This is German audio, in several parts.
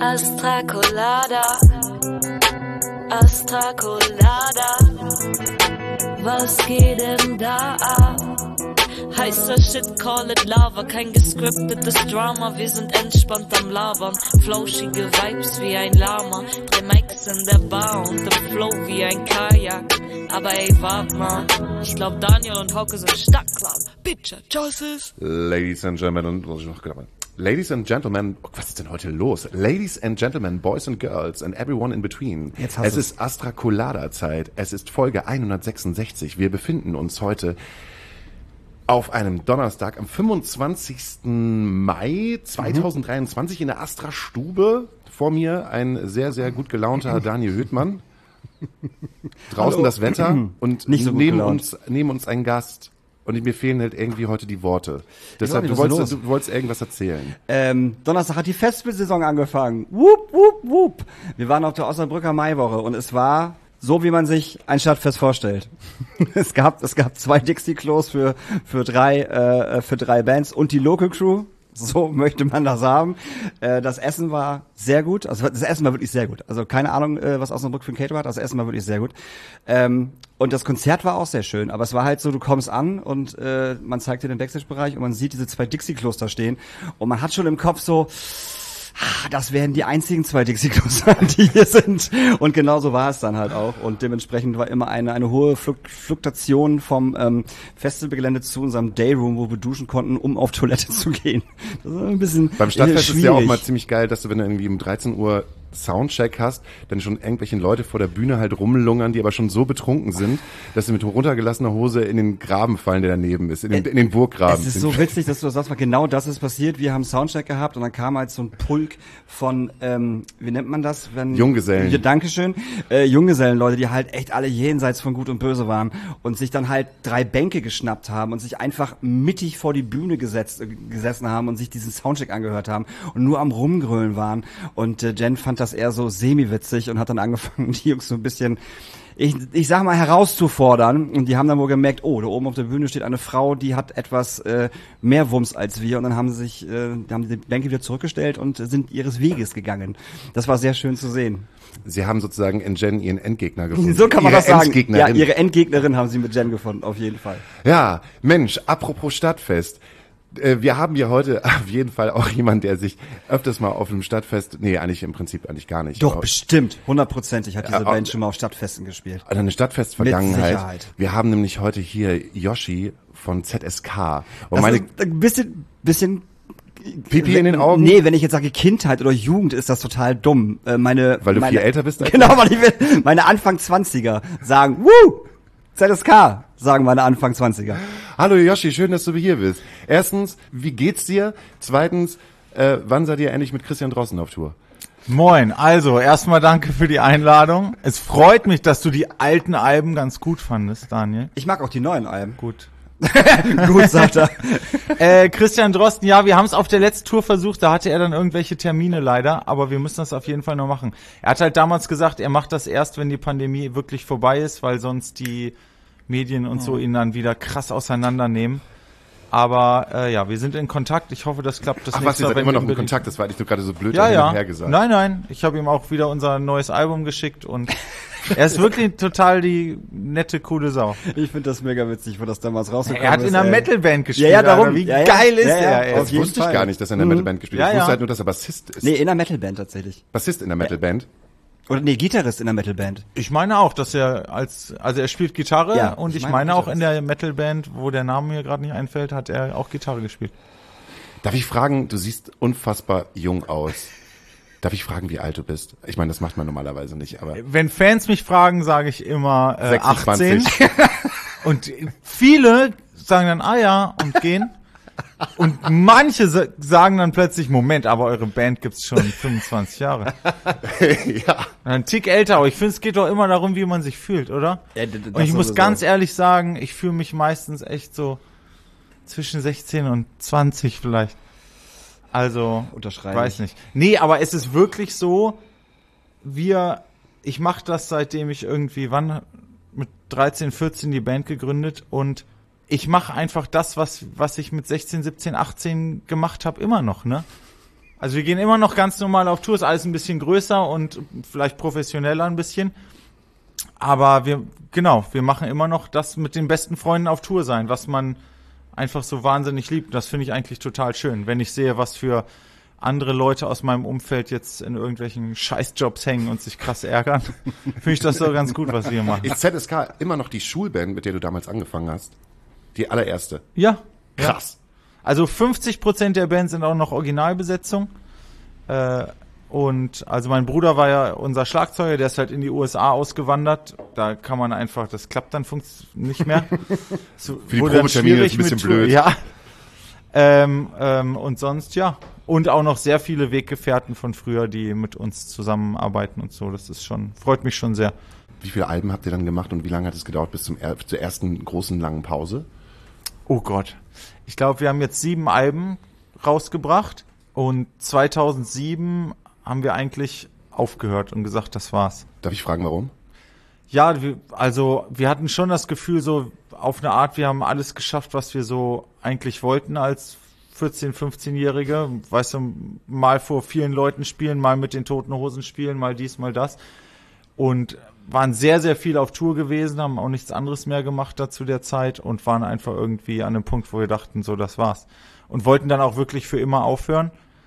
Astra Colada, Astra Colada, was geht denn da ab? Heißer Shit, call it Lava, kein gescriptetes Drama, wir sind entspannt am Labern, flauschige Vibes wie ein Lama, 3 Mics in der Bar und im Flow wie ein Kajak, aber ey, wart mal, ich glaub Daniel und Hauke sind stark klar, Bitcher Choices. Ladies and Gentlemen, Ladies and Gentlemen, was ist denn heute los? Ladies and Gentlemen, Boys and Girls and everyone in between. Es ist Astra Colada Zeit. Es ist Folge 166. Wir befinden uns heute auf einem Donnerstag am 25. Mai 2023 in der Astra Stube. Vor mir ein sehr, sehr gut gelaunter Daniel Hüttmann. Draußen Hallo. Das Wetter und nicht so neben uns ein Gast. Und mir fehlen halt irgendwie heute die Worte. Deshalb, du wolltest irgendwas erzählen. Donnerstag hat die Festivalsaison angefangen. Wupp, wupp, wupp. Wir waren auf der Osnabrücker Maiwoche und es war so, wie man sich ein Stadtfest vorstellt. Es gab 2 Dixie-Klos für drei Bands und die Local Crew. So möchte man das haben. Das Essen war sehr gut. Also das Essen war wirklich sehr gut. Also keine Ahnung, was Osnabrück für ein Caterer hat. Das Essen war wirklich sehr gut. Und das Konzert war auch sehr schön. Aber es war halt so, du kommst an und man zeigt dir den Backstage-Bereich und man sieht diese 2 Dixie-Klos da stehen. Und man hat schon im Kopf so, das werden die einzigen 2 Dixie-Klos sein, die hier sind. Und genauso war es dann halt auch. Und dementsprechend war immer eine hohe Fluktuation vom Festivalgelände zu unserem Dayroom, wo wir duschen konnten, um auf Toilette zu gehen. Das war ein bisschen Beim Stadtfest schwierig. ist ja auch mal ziemlich geil, dass du, wenn du irgendwie um 13 Uhr Soundcheck hast, dann schon irgendwelche Leute vor der Bühne halt rumlungern, die aber schon so betrunken sind, dass sie mit runtergelassener Hose in den Graben fallen, der daneben ist, in den Burggraben. Es ist so witzig, dass du das sagst, weil genau das ist passiert. Wir haben Soundcheck gehabt und dann kam halt so ein Pulk von, wie nennt man das? Junggesellen. Ja, Dankeschön. Junggesellenleute, die halt echt alle jenseits von Gut und Böse waren und sich dann halt 3 Bänke geschnappt haben und sich einfach mittig vor die Bühne gesessen haben und sich diesen Soundcheck angehört haben und nur am Rumgrölen waren. Und Jen fand das eher so semi-witzig und hat dann angefangen, die Jungs so ein bisschen, ich sag mal, herauszufordern. Und die haben dann wohl gemerkt, oh, da oben auf der Bühne steht eine Frau, die hat etwas mehr Wumms als wir. Und dann haben sie die Bänke wieder zurückgestellt und sind ihres Weges gegangen. Das war sehr schön zu sehen. Sie haben sozusagen in Jen ihren Endgegner gefunden. So kann man das sagen. Ja, ihre Endgegnerin haben sie mit Jen gefunden, auf jeden Fall. Ja, Mensch, apropos Stadtfest. Wir haben hier heute auf jeden Fall auch jemand, der sich öfters mal auf einem Stadtfest, im Prinzip gar nicht. Doch, bestimmt, 100%ig hat diese Band schon mal auf Stadtfesten gespielt. Also eine Stadtfest-Vergangenheit. Wir haben nämlich heute hier Yoshi von ZSK. Und das ist ein bisschen Pipi in den Augen? Nee, wenn ich jetzt sage Kindheit oder Jugend, ist das total dumm. Weil du viel älter bist? Genau, meine Anfang 20er sagen, Woo! ZSK, sagen meine Anfang 20er. Hallo Yoshi, schön, dass du hier bist. Erstens, wie geht's dir? Zweitens, wann seid ihr endlich mit Christian Drosten auf Tour? Moin, also erstmal danke für die Einladung. Es freut mich, dass du die alten Alben ganz gut fandest, Daniel. Ich mag auch die neuen Alben. Gut. Gut, sagt er. Christian Drosten, ja, wir haben es auf der letzten Tour versucht, da hatte er dann irgendwelche Termine leider, aber wir müssen das auf jeden Fall noch machen. Er hat halt damals gesagt, er macht das erst, wenn die Pandemie wirklich vorbei ist, weil sonst die Medien und so ihn dann wieder krass auseinandernehmen. Aber ja, wir sind in Kontakt. Ich hoffe, das klappt. Ach was, ihr seid immer noch in Kontakt? Das war nicht so gerade so blöd her gesagt. Nein. Ich habe ihm auch wieder unser neues Album geschickt und er ist wirklich total die nette, coole Sau. Ich finde das mega witzig, wo das damals rausgekommen ist. Er hat in einer Metalband gespielt. Ja, darum. Alter. Wie geil ist er? Das wusste ich gar nicht, dass er in einer Metalband gespielt hat. Ich wusste halt nur, dass er Bassist ist. Nee, in einer Metalband tatsächlich. Bassist in der Metalband? Oder nee, Gitarrist in der Metalband. Ich meine auch, dass er er spielt Gitarre, ja, und ich meine auch in der Metalband, wo der Name mir gerade nicht einfällt, hat er auch Gitarre gespielt. Darf ich fragen, du siehst unfassbar jung aus. Darf ich fragen, wie alt du bist? Ich meine, das macht man normalerweise nicht, aber... Wenn Fans mich fragen, sage ich immer 26. 18. Und viele sagen dann, ja, und gehen. Und manche sagen dann plötzlich, Moment, aber eure Band gibt's schon 25 Jahre. Ja. Ein Tick älter, aber ich finde, es geht doch immer darum, wie man sich fühlt, oder? Ja, und ich muss ganz ehrlich sagen, ich fühle mich meistens echt so zwischen 16 und 20 vielleicht. Also, weiß nicht. Nee, aber es ist wirklich so, ich mache das, seitdem ich irgendwie, mit 13, 14 die Band gegründet, und ich mache einfach das, was ich mit 16, 17, 18 gemacht habe, immer noch, ne? Also wir gehen immer noch ganz normal auf Tour, ist alles ein bisschen größer und vielleicht professioneller ein bisschen. Aber wir machen immer noch das mit den besten Freunden auf Tour sein, was man einfach so wahnsinnig liebt. Das finde ich eigentlich total schön, wenn ich sehe, was für andere Leute aus meinem Umfeld jetzt in irgendwelchen Scheißjobs hängen und sich krass ärgern. Finde ich das so ganz gut, was wir machen. Ist ZSK immer noch die Schulband, mit der du damals angefangen hast? Die allererste? Ja. Krass. Ja. Also 50% der Band sind auch noch Originalbesetzung. Und also mein Bruder war ja unser Schlagzeuger, der ist halt in die USA ausgewandert. Da kann man einfach, das klappt dann nicht mehr. So, für die Probetermine ist ein bisschen blöd. Ja. Und sonst, ja. Und auch noch sehr viele Weggefährten von früher, die mit uns zusammenarbeiten und so. Das ist freut mich schon sehr. Wie viele Alben habt ihr dann gemacht und wie lange hat es gedauert bis zur ersten großen langen Pause? Oh Gott. Ich glaube, wir haben jetzt 7 Alben rausgebracht und 2007 haben wir eigentlich aufgehört und gesagt, das war's. Darf ich fragen, warum? Ja, wir hatten schon das Gefühl, so auf eine Art, wir haben alles geschafft, was wir so eigentlich wollten als 14-, 15-Jährige. Weißt du, mal vor vielen Leuten spielen, mal mit den Toten Hosen spielen, mal dies, mal das. Und waren sehr, sehr viel auf Tour gewesen, haben auch nichts anderes mehr gemacht da zu der Zeit und waren einfach irgendwie an einem Punkt, wo wir dachten, so, das war's. Und wollten dann auch wirklich für immer aufhören.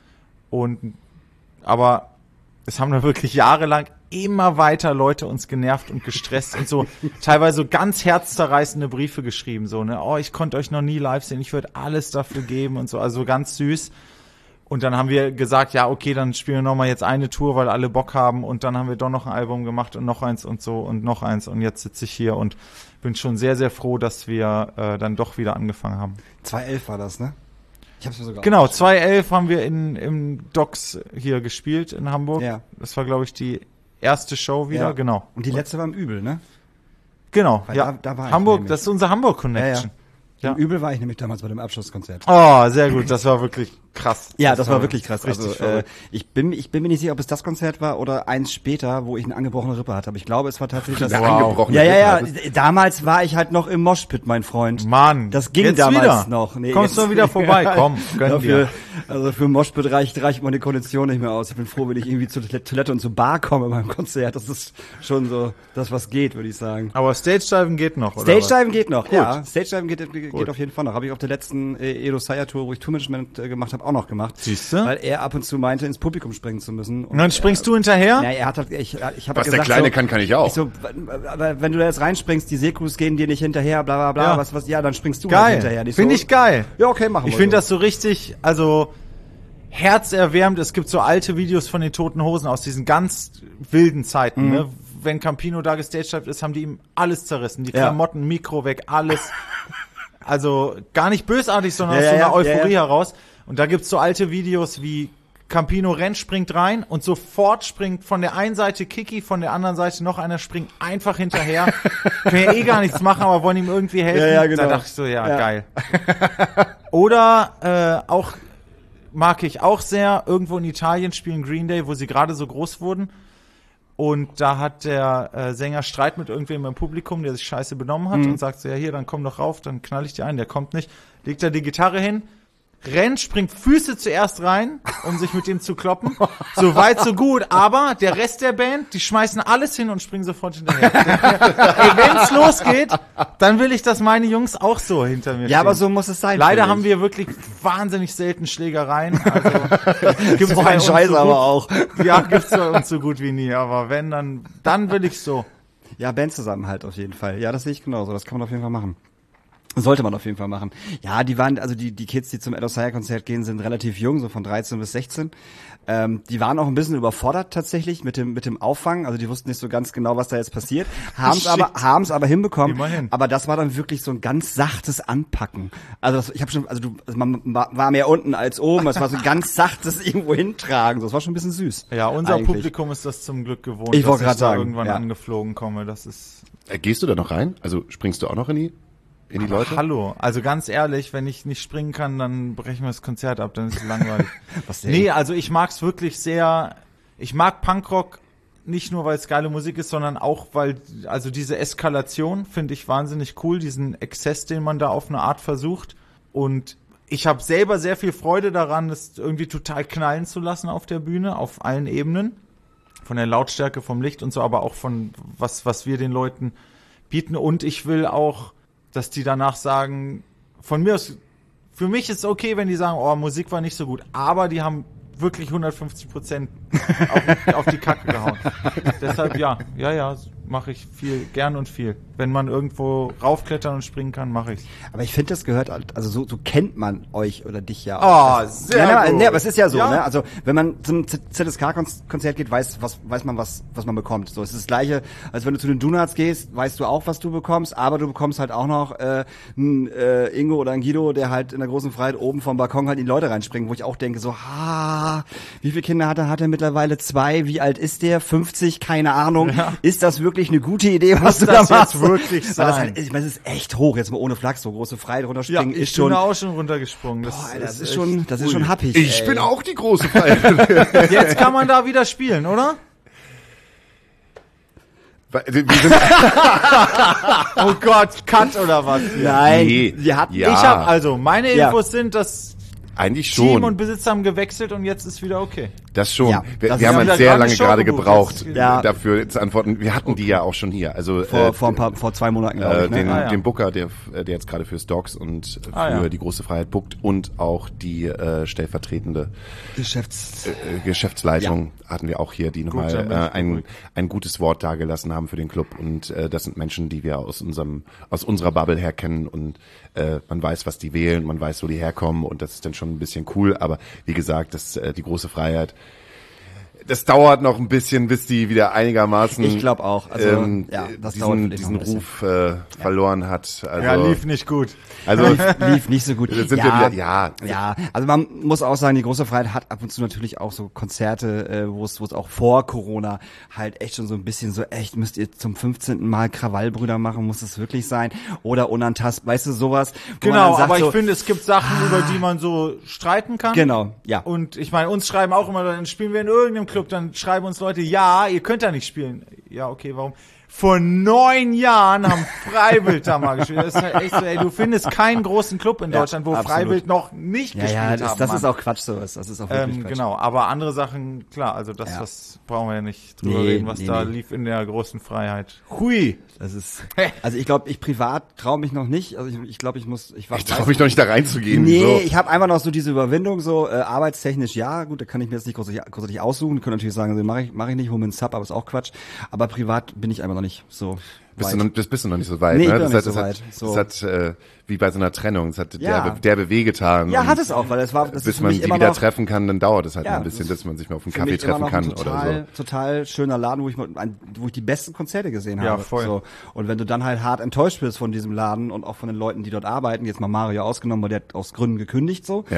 Aber es haben dann wirklich jahrelang immer weiter Leute uns genervt und gestresst und so teilweise so ganz herzzerreißende Briefe geschrieben, so, ne, oh, ich konnte euch noch nie live sehen, ich würde alles dafür geben und so, also ganz süß. Und dann haben wir gesagt, ja, okay, dann spielen wir nochmal jetzt eine Tour, weil alle Bock haben und dann haben wir doch noch ein Album gemacht und noch eins und so und noch eins und jetzt sitze ich hier und bin schon sehr, sehr froh, dass wir dann doch wieder angefangen haben. 2011 war das, ne? Ich hab's mir sogar Genau, 2011 haben wir im Docks hier gespielt in Hamburg. Ja. Das war, glaube ich, die erste Show wieder, genau. Und die letzte war im Übel, ne? Genau, weil ja. Da war Hamburg, ich das ist unser Hamburg-Connection. Ja. Im Übel war ich nämlich damals bei dem Abschlusskonzert. Oh, sehr gut, das war wirklich krass. Ja, das war wirklich krass. Also ich bin mir nicht sicher, ob es das Konzert war oder eins später, wo ich eine angebrochene Rippe hatte. Aber ich glaube, es war tatsächlich das. Angebrochene Rippe. Damals war ich halt noch im Moshpit, mein Freund. Mann, das ging jetzt damals wieder. noch. Nee, kommst du wieder vorbei? Komm, gönn dir. Also für Moshpit reicht meine Kondition nicht mehr aus. Ich bin froh, wenn ich irgendwie zur Toilette und zur Bar komme beim Konzert. Das ist schon so das, was geht, würde ich sagen. Aber Stage-Diven geht noch, oder? Stage-Diven geht noch, Gut. ja. Stage-Diven geht auf jeden Fall noch. Habe ich auf der letzten Edo Saya Tour, wo ich Tourmanagement gemacht habe, auch noch gemacht. Siehst du? Weil er ab und zu meinte, ins Publikum springen zu müssen. Und dann springst du hinterher? Ja, er hat halt, ich habe was gesagt, der Kleine so, kann ich auch. Aber wenn du da jetzt reinspringst, die Sekus gehen dir nicht hinterher, bla bla bla, ja. dann springst du geil. Halt hinterher. Finde ich geil. Ja, okay, machen wir. Ich finde das so richtig, also herzerwärmend. Es gibt so alte Videos von den Toten Hosen aus diesen ganz wilden Zeiten, ne? Wenn Campino da gestaged ist, haben die ihm alles zerrissen. Die Klamotten, Mikro weg, alles. Also gar nicht bösartig, sondern aus so einer Euphorie heraus. Und da gibt's so alte Videos, wie Campino rennt, springt rein und sofort springt von der einen Seite Kiki, von der anderen Seite noch einer, springt einfach hinterher. Können ja gar nichts machen, aber wollen ihm irgendwie helfen. Ja, genau. Da dachte ich so, geil. Oder auch mag ich auch sehr, irgendwo in Italien spielen Green Day, wo sie gerade so groß wurden. Und da hat der Sänger Streit mit irgendwem im Publikum, der sich scheiße benommen hat und sagt so, ja hier, dann komm doch rauf, dann knall ich dir ein. Der kommt nicht, legt da die Gitarre hin, rennt, springt Füße zuerst rein, um sich mit dem zu kloppen. So weit, so gut. Aber der Rest der Band, die schmeißen alles hin und springen sofort hinterher. Ey, wenn's losgeht, dann will ich, dass meine Jungs auch so hinter mir stehen. Ja, aber so muss es sein. Leider haben wir wirklich wahnsinnig selten Schlägereien. Also, gibt's so ein Scheiß so aber auch. Ja, gibt's bei uns so gut wie nie. Aber wenn, dann will ich so. Ja, Bandzusammenhalt auf jeden Fall. Ja, das sehe ich genauso. Das kann man auf jeden Fall machen. Sollte man auf jeden Fall machen. Ja, die Kids, die zum Edo Saya Konzert gehen, sind relativ jung, so von 13 bis 16. Die waren auch ein bisschen überfordert tatsächlich mit dem Auffangen. Also die wussten nicht so ganz genau, was da jetzt passiert. Haben's aber hinbekommen. Immerhin. Aber das war dann wirklich so ein ganz sachtes Anpacken. Also man war mehr unten als oben. Es war so ein ganz sachtes irgendwo hintragen. Das war schon ein bisschen süß. Ja, unser eigentlich. Publikum ist das zum Glück gewohnt, ich dass ich da irgendwann angeflogen komme. Das ist. Gehst du da noch rein? Also springst du auch noch in die Leute? Hallo, also ganz ehrlich, wenn ich nicht springen kann, dann brechen wir das Konzert ab, dann ist es langweilig. Was denn? Nee, also ich mag's wirklich sehr. Ich mag Punkrock nicht nur, weil es geile Musik ist, sondern auch, weil, also diese Eskalation finde ich wahnsinnig cool, diesen Exzess, den man da auf eine Art versucht. Und ich habe selber sehr viel Freude daran, das irgendwie total knallen zu lassen auf der Bühne, auf allen Ebenen. Von der Lautstärke, vom Licht und so, aber auch von was wir den Leuten bieten. Und ich will auch, dass die danach sagen, von mir aus, für mich ist es okay, wenn die sagen, oh, Musik war nicht so gut, aber die haben wirklich 150% auf die Kacke gehauen. Deshalb ja, mache ich viel, gern und viel. Wenn man irgendwo raufklettern und springen kann, mache ich's. Aber ich finde, das gehört, also so kennt man euch oder dich ja auch. Oh, sehr gut. Nee, aber es ist ja so, ne? Also, wenn man zum ZSK-Konzert geht, weiß man, was man bekommt. So, es ist das Gleiche, als wenn du zu den Donuts gehst, weißt du auch, was du bekommst, aber du bekommst halt auch noch einen Ingo oder einen Guido, der halt in der großen Freiheit oben vom Balkon halt in die Leute reinspringen, wo ich auch denke, so, wie viele Kinder hat er? Hat er mittlerweile 2? Wie alt ist der? 50? Keine Ahnung. Ja. Ist das wirklich eine gute Idee, was du da machst? Jetzt wirklich sein? Halt, ich meine, es ist echt hoch, jetzt mal ohne Flachs, so große Freiheit runterspringen ist schon. Ich bin auch schon runtergesprungen. Das ist schon happig. Ich bin auch die große Freiheit. Jetzt kann man da wieder spielen, oder? Oh Gott, Cut oder was? Nein, nee. Meine Infos sind, dass eigentlich schon. Team und Besitzer haben gewechselt und jetzt ist wieder okay. Das schon. Ja, wir haben halt sehr lange gerade gebraucht, ja. dafür zu antworten. Wir hatten die ja auch schon hier. Also vor 2 Monaten, glaube ich. Ne? Den Booker, der jetzt gerade fürs Docs und für die große Freiheit bookt und auch die stellvertretende Geschäftsleitung hatten wir auch hier, die nochmal ein gutes Wort dargelassen haben für den Club. Und das sind Menschen, die wir aus unserer Bubble her kennen und man weiß, was die wählen, man weiß, wo die herkommen und das ist dann schon ein bisschen cool. Aber wie gesagt, die große Freiheit, das dauert noch ein bisschen, bis die wieder einigermaßen. Ich glaube auch. Also das diesen Ruf verloren hat. Also, ja, lief nicht gut. Also lief nicht so gut. Sind wir wieder, also man muss auch sagen, die große Freiheit hat ab und zu natürlich auch so Konzerte, wo es auch vor Corona halt echt schon so ein bisschen so, echt, müsst ihr zum 15. Mal Krawallbrüder machen, muss es wirklich sein? Oder unantastbar, weißt du, sowas. Genau, aber ich finde, es gibt Sachen, über die man so streiten kann. Genau, ja. Und ich meine, uns schreiben auch immer, dann spielen wir in irgendeinem Club, dann schreiben uns Leute, ja, ihr könnt da nicht spielen. Ja, okay, warum? Vor 9 Jahren haben Freiwild da mal gespielt. Das ist halt echt so, ey, du findest keinen großen Club in Deutschland, wo absolut. Freiwild noch nicht gespielt haben. Das ist auch Quatsch, sowas. Das ist auch wirklich Quatsch. Genau, aber andere Sachen, klar, also das brauchen wir ja nicht drüber reden, was da lief in der großen Freiheit. Hui! Das ist, also ich glaube, ich privat traue mich noch nicht. Also ich glaube, ich traue mich noch nicht da reinzugehen. Nee, so. Ich habe einfach noch so diese Überwindung, so arbeitstechnisch, ja, gut, da kann ich mir jetzt nicht großartig aussuchen. Ich könnte natürlich sagen, mach ich nicht, hol mir einen Sub, aber ist auch Quatsch. Aber privat bin ich einfach noch nicht so bist du noch nicht so weit, nee, ne? Das hat wie bei so einer Trennung, es hat derbe wehgetan. Ja, hat es auch, weil bis man die wieder treffen kann, dann dauert es halt ein bisschen, bis man sich mal auf einen Kaffee treffen kann oder so. Total schöner Laden, wo ich die besten Konzerte gesehen habe. Ja, voll. So. Und wenn du dann halt hart enttäuscht bist von diesem Laden und auch von den Leuten, die dort arbeiten, jetzt mal Mario ausgenommen, weil der hat aus Gründen gekündigt, so,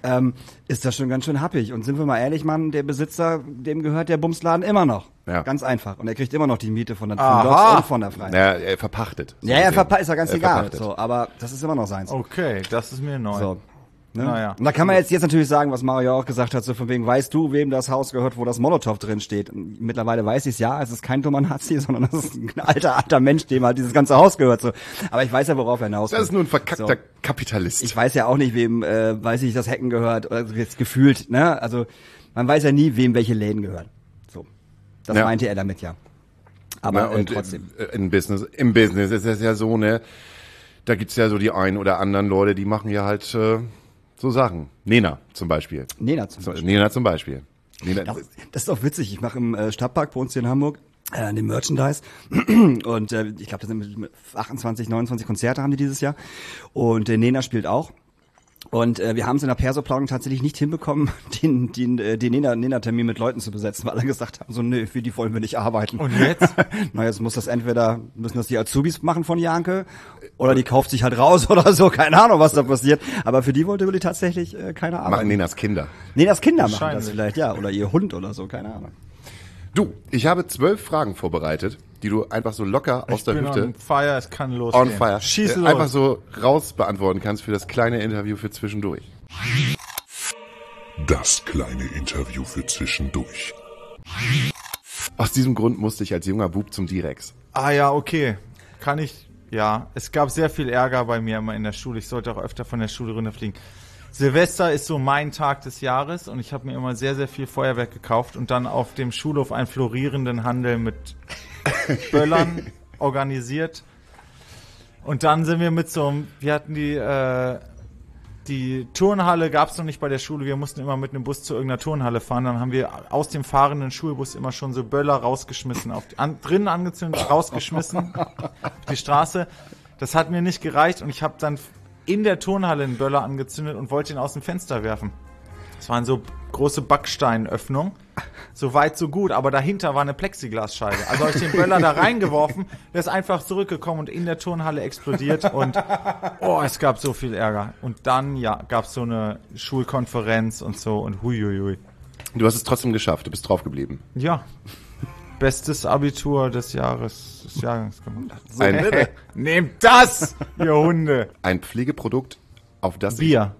ist das schon ganz schön happig. Und sind wir mal ehrlich, Mann, der Besitzer, dem gehört der Bumsladen immer noch. Ja. Ganz einfach. Und er kriegt immer noch die Miete von der Docs und von der Freiheit. Ja, er verpachtet. So er verpachtet, ist ja ganz egal. So, aber das ist immer noch seins. Okay, das ist mir neu. So. Ne? Naja. Und da kann man jetzt natürlich sagen, was Mario auch gesagt hat, so von wegen, weißt du, wem das Haus gehört, wo das Molotow drin steht? Mittlerweile weiß ich es ja, es ist kein dummer Nazi, sondern das ist ein alter Mensch, dem halt dieses ganze Haus gehört. So. Aber ich weiß ja, worauf er hinaus will. Das ist nur ein verkackter Kapitalist. Ich weiß ja auch nicht, wem, das Hecken gehört, oder jetzt gefühlt, ne? Also, man weiß ja nie, wem welche Läden gehören. So. Das meinte er damit ja. Aber und trotzdem. Im Business ist es ja so, ne? Da gibt's ja so die einen oder anderen Leute, die machen ja halt so Sachen. Nena zum Beispiel. Nena zum Beispiel. Das ist doch witzig. Ich mache im Stadtpark bei uns hier in Hamburg den Merchandise und ich glaube, das sind 28, 29 Konzerte haben die dieses Jahr und Nena spielt auch. Und wir haben es in der Perso-Planung tatsächlich nicht hinbekommen, den Nena-Termin mit Leuten zu besetzen, weil alle gesagt haben, so nö, für die wollen wir nicht arbeiten. Und jetzt? Na, jetzt müssen das die Azubis machen von Janke oder die kauft sich halt raus oder so, keine Ahnung, was da passiert. Aber für die wollte Willi tatsächlich keine Arbeit. Machen Nenas Kinder. Nenas Kinder machen das vielleicht, ja, oder ihr Hund oder so, keine Ahnung. Du, ich habe 12 Fragen vorbereitet, die du einfach so locker aus der Hüfte on fire, es kann losgehen. On fire. Schieß los. Einfach so raus beantworten kannst für das kleine Interview für zwischendurch. Das kleine Interview für zwischendurch. Aus diesem Grund musste ich als junger Bub zum Direx. Ah ja, okay. Es gab sehr viel Ärger bei mir immer in der Schule. Ich sollte auch öfter von der Schule runterfliegen. Silvester ist so mein Tag des Jahres und ich habe mir immer sehr, sehr viel Feuerwerk gekauft und dann auf dem Schulhof einen florierenden Handel mit Böllern organisiert. Und dann sind wir mit so einem, wir hatten die Turnhalle gab es noch nicht bei der Schule, wir mussten immer mit einem Bus zu irgendeiner Turnhalle fahren, dann haben wir aus dem fahrenden Schulbus immer schon so Böller rausgeschmissen, drinnen angezündet, rausgeschmissen auf die Straße. Das hat mir nicht gereicht und ich habe dann in der Turnhalle einen Böller angezündet und wollte ihn aus dem Fenster werfen. Das waren so große Backsteinöffnungen. So weit, so gut, aber dahinter war eine Plexiglasscheibe. Also habe ich den Böller da reingeworfen, der ist einfach zurückgekommen und in der Turnhalle explodiert und es gab so viel Ärger. Und dann, gab es so eine Schulkonferenz und so und huiuiui. Du hast es trotzdem geschafft, du bist drauf geblieben. Ja. Bestes Abitur des Jahrgangs gemacht. So, nehmt das, ihr Hunde! Ein Pflegeprodukt, auf das Bier.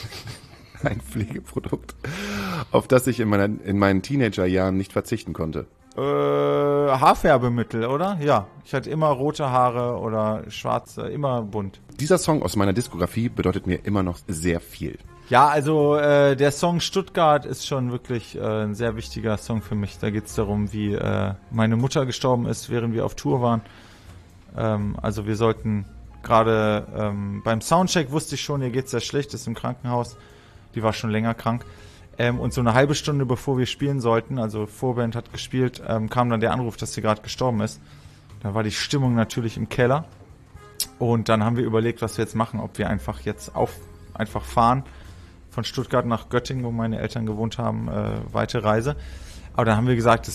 Ein Pflegeprodukt, auf das ich in meinen Teenagerjahren nicht verzichten konnte. Haarfärbemittel, oder? Ja, ich hatte immer rote Haare oder schwarze, immer bunt. Dieser Song aus meiner Diskografie bedeutet mir immer noch sehr viel. Ja, also der Song Stuttgart ist schon wirklich ein sehr wichtiger Song für mich. Da geht's darum, wie meine Mutter gestorben ist, während wir auf Tour waren. Also wir sollten gerade beim Soundcheck wusste ich schon, ihr geht's sehr schlecht, ist im Krankenhaus. Die war schon länger krank. Und so eine halbe Stunde bevor wir spielen sollten, also Vorband hat gespielt, kam dann der Anruf, dass sie gerade gestorben ist. Da war die Stimmung natürlich im Keller. Und dann haben wir überlegt, was wir jetzt machen, ob wir einfach jetzt einfach fahren von Stuttgart nach Göttingen, wo meine Eltern gewohnt haben, weite Reise. Aber dann haben wir gesagt,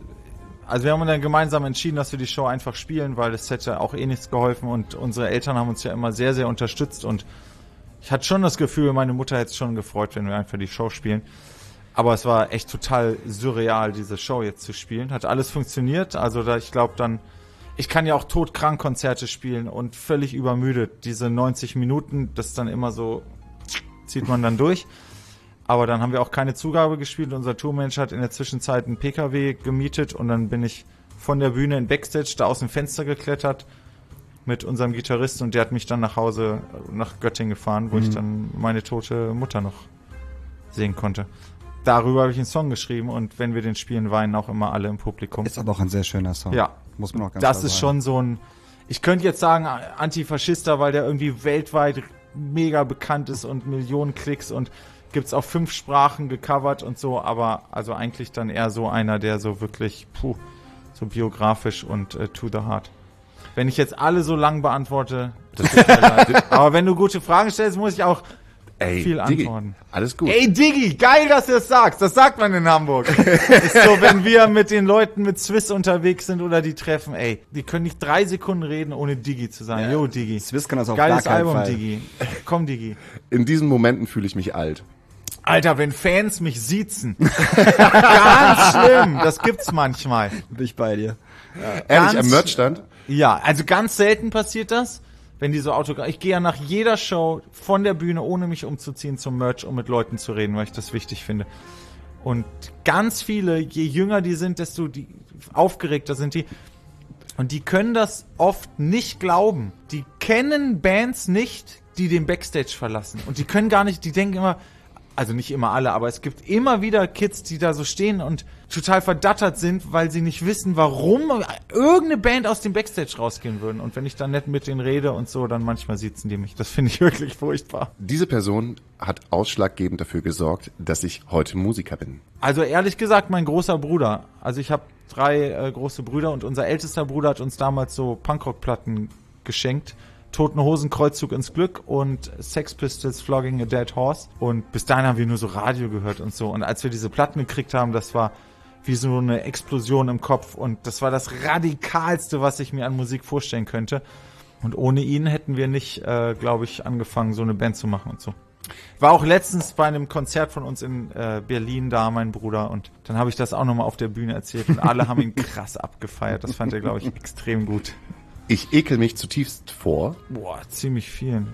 wir haben dann gemeinsam entschieden, dass wir die Show einfach spielen, weil es hätte auch nichts geholfen und unsere Eltern haben uns ja immer sehr, sehr unterstützt und ich hatte schon das Gefühl, meine Mutter hätte es schon gefreut, wenn wir einfach die Show spielen. Aber es war echt total surreal, diese Show jetzt zu spielen. Hat alles funktioniert. Also ich glaube dann, ich kann ja auch todkrank Konzerte spielen und völlig übermüdet. Diese 90 Minuten, das dann immer so, zieht man dann durch. Aber dann haben wir auch keine Zugabe gespielt. Unser Tourmanager hat in der Zwischenzeit einen PKW gemietet und dann bin ich von der Bühne in Backstage da aus dem Fenster geklettert mit unserem Gitarristen und der hat mich dann nach Hause, nach Göttingen gefahren, wo ich dann meine tote Mutter noch sehen konnte. Darüber habe ich einen Song geschrieben und wenn wir den spielen, weinen auch immer alle im Publikum. Ist aber auch ein sehr schöner Song. Ja. Muss man auch ganz Das klar ist sagen. schon so ein, ich könnte jetzt sagen Antifaschister, weil der irgendwie weltweit mega bekannt ist und Millionen Klicks und gibt's auf 5 Sprachen gecovert und so, aber also eigentlich dann eher so einer, der so wirklich, so biografisch und to the heart. Wenn ich jetzt alle so lang beantworte, das tut mir leid. Aber wenn du gute Fragen stellst, muss ich auch viel antworten. Diggi, alles gut. Ey, Diggi, geil, dass du das sagst. Das sagt man in Hamburg. Ist so, wenn wir mit den Leuten mit Swiss unterwegs sind oder die treffen, ey, die können nicht 3 Sekunden reden, ohne Diggi zu sagen. Jo, Diggi. Swiss kann das auf geiles gar keinen Album, Fall. Diggi. Komm, Diggi. In diesen Momenten fühle ich mich alt. Alter, wenn Fans mich siezen. Ganz schlimm. Das gibt's manchmal. Bin ich bei dir. Ehrlich, am Merchstand? Ja, also ganz selten passiert das, wenn die so ich gehe ja nach jeder Show von der Bühne, ohne mich umzuziehen, zum Merch, um mit Leuten zu reden, weil ich das wichtig finde. Und ganz viele, je jünger die sind, desto aufgeregter sind die. Und die können das oft nicht glauben. Die kennen Bands nicht, die den Backstage verlassen. Und die können gar nicht, die denken immer, also nicht immer alle, aber es gibt immer wieder Kids, die da so stehen und total verdattert sind, weil sie nicht wissen, warum irgendeine Band aus dem Backstage rausgehen würden. Und wenn ich dann nett mit denen rede und so, dann manchmal siezen die mich. Das finde ich wirklich furchtbar. Diese Person hat ausschlaggebend dafür gesorgt, dass ich heute Musiker bin. Also ehrlich gesagt, mein großer Bruder. Also ich habe 3 große Brüder und unser ältester Bruder hat uns damals so Punkrock-Platten geschenkt. Toten Hosen, Kreuzzug ins Glück und Sex Pistols, Flogging a Dead Horse. Und bis dahin haben wir nur so Radio gehört und so. Und als wir diese Platten gekriegt haben, das war wie so eine Explosion im Kopf. Und das war das Radikalste, was ich mir an Musik vorstellen könnte. Und ohne ihn hätten wir nicht, glaube ich, angefangen, so eine Band zu machen und so. War auch letztens bei einem Konzert von uns in Berlin da, mein Bruder. Und dann habe ich das auch nochmal auf der Bühne erzählt. Und alle haben ihn krass abgefeiert. Das fand er, glaube ich, extrem gut. Ich ekel mich zutiefst vor. Boah, ziemlich vielen.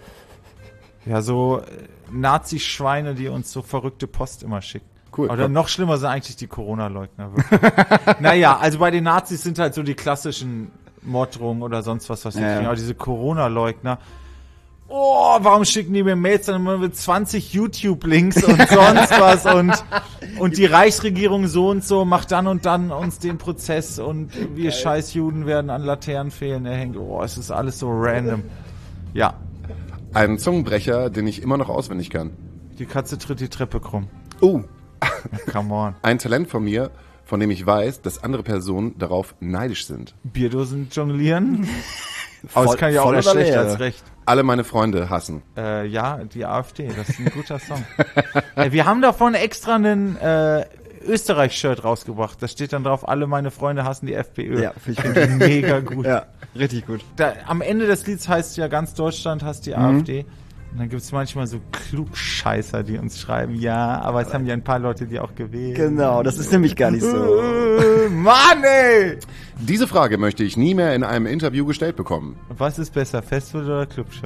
Ja, so Nazi-Schweine, die uns so verrückte Post immer schicken. Cool. Oder noch schlimmer sind eigentlich die Corona-Leugner. Naja, also bei den Nazis sind halt so die klassischen Morddrohungen oder sonst was wir kriegen. Aber diese Corona-Leugner. oh, warum schicken die mir Mails dann immer mit 20 YouTube-Links und sonst was und die Reichsregierung so und so macht dann und dann uns den Prozess und wir scheiß Juden werden an Laternenpfählen erhängt. Oh, es ist alles so random. Ja. Ein Zungenbrecher, den ich immer noch auswendig kann. Die Katze tritt die Treppe krumm. Oh. Come on. Ein Talent von mir, von dem ich weiß, dass andere Personen darauf neidisch sind. Bierdosen jonglieren? Aber das kann ich auch eher schlecht als recht. Alle meine Freunde hassen. Ja, die AfD, das ist ein guter Song. Wir haben davon extra einen Österreich-Shirt rausgebracht. Da steht dann drauf, alle meine Freunde hassen die FPÖ. Ja, finde ich mega gut. Ja, richtig gut. Am Ende des Lieds heißt ja, ganz Deutschland hasst die AfD. Und dann gibt es manchmal so Klugscheißer, die uns schreiben, ja, aber es haben ja ein paar Leute, die auch gewählt. Genau, das ist nämlich gar nicht so. Mann, ey! Diese Frage möchte ich nie mehr in einem Interview gestellt bekommen. Was ist besser, Festival oder Clubshow?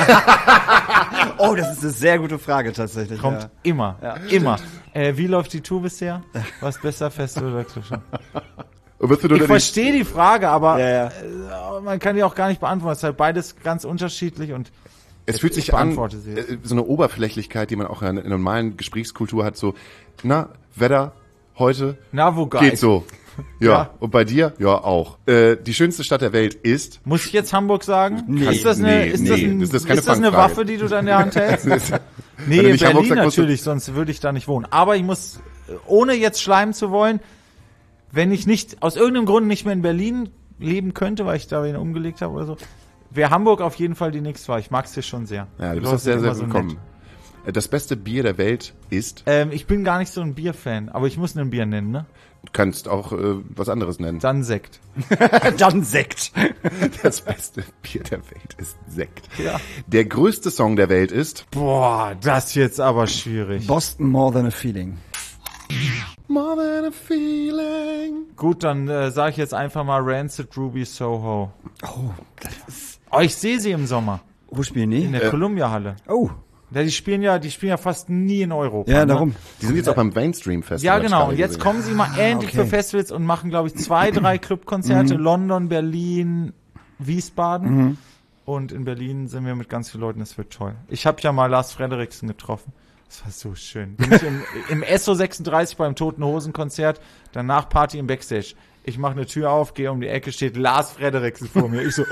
Oh, das ist eine sehr gute Frage tatsächlich. Kommt immer, immer. Wie läuft die Tour bisher? Was ist besser, Festival oder Clubshow? Ich verstehe die Frage, aber man kann die auch gar nicht beantworten. Es ist halt beides ganz unterschiedlich und es fühlt sich an, so eine Oberflächlichkeit, die man auch in der normalen Gesprächskultur hat, so, na, Wetter, heute, na, wo geil. Geht so. Ja, und bei dir? Ja, auch. Die schönste Stadt der Welt ist? Muss ich jetzt Hamburg sagen? Nee, ist das eine Waffe, die du da in der Hand hältst? Nee, Berlin sagst, natürlich, sonst würde ich da nicht wohnen. Aber ich muss, ohne jetzt schleimen zu wollen, wenn ich nicht, aus irgendeinem Grund nicht mehr in Berlin leben könnte, weil ich da wen umgelegt habe oder so, wäre Hamburg auf jeden Fall die nächste Wahl. Ich mag's hier schon sehr. Ja, du bist auch sehr, sehr willkommen. So das beste Bier der Welt ist? Ich bin gar nicht so ein Bierfan, aber ich muss ein Bier nennen, ne? Du kannst auch was anderes nennen. Dann Sekt. Dann Sekt. Das beste Bier der Welt ist Sekt. Ja. Der größte Song der Welt ist? Boah, das jetzt aber schwierig. Boston More Than a Feeling. More than a feeling. Gut, dann sage ich jetzt einfach mal Rancid Ruby Soho. Oh, das ist... Oh, ich sehe sie im Sommer. Wo spielen die? In der Columbia-Halle. Oh. Ja, die spielen ja fast nie in Europa. Ja, darum. Die sind jetzt auch beim Mainstream-Festival. Ja, genau. Und jetzt kommen sie mal endlich für Festivals und machen, glaube ich, 2, 3 Clubkonzerte. London, Berlin, Wiesbaden. Und in Berlin sind wir mit ganz vielen Leuten. Das wird toll. Ich habe ja mal Lars Frederiksen getroffen. Das war so schön. Bin ich im SO 36 beim Toten Hosen Konzert, danach Party im Backstage. Ich mache eine Tür auf, gehe um die Ecke, steht Lars Frederiksen vor mir. Ich so,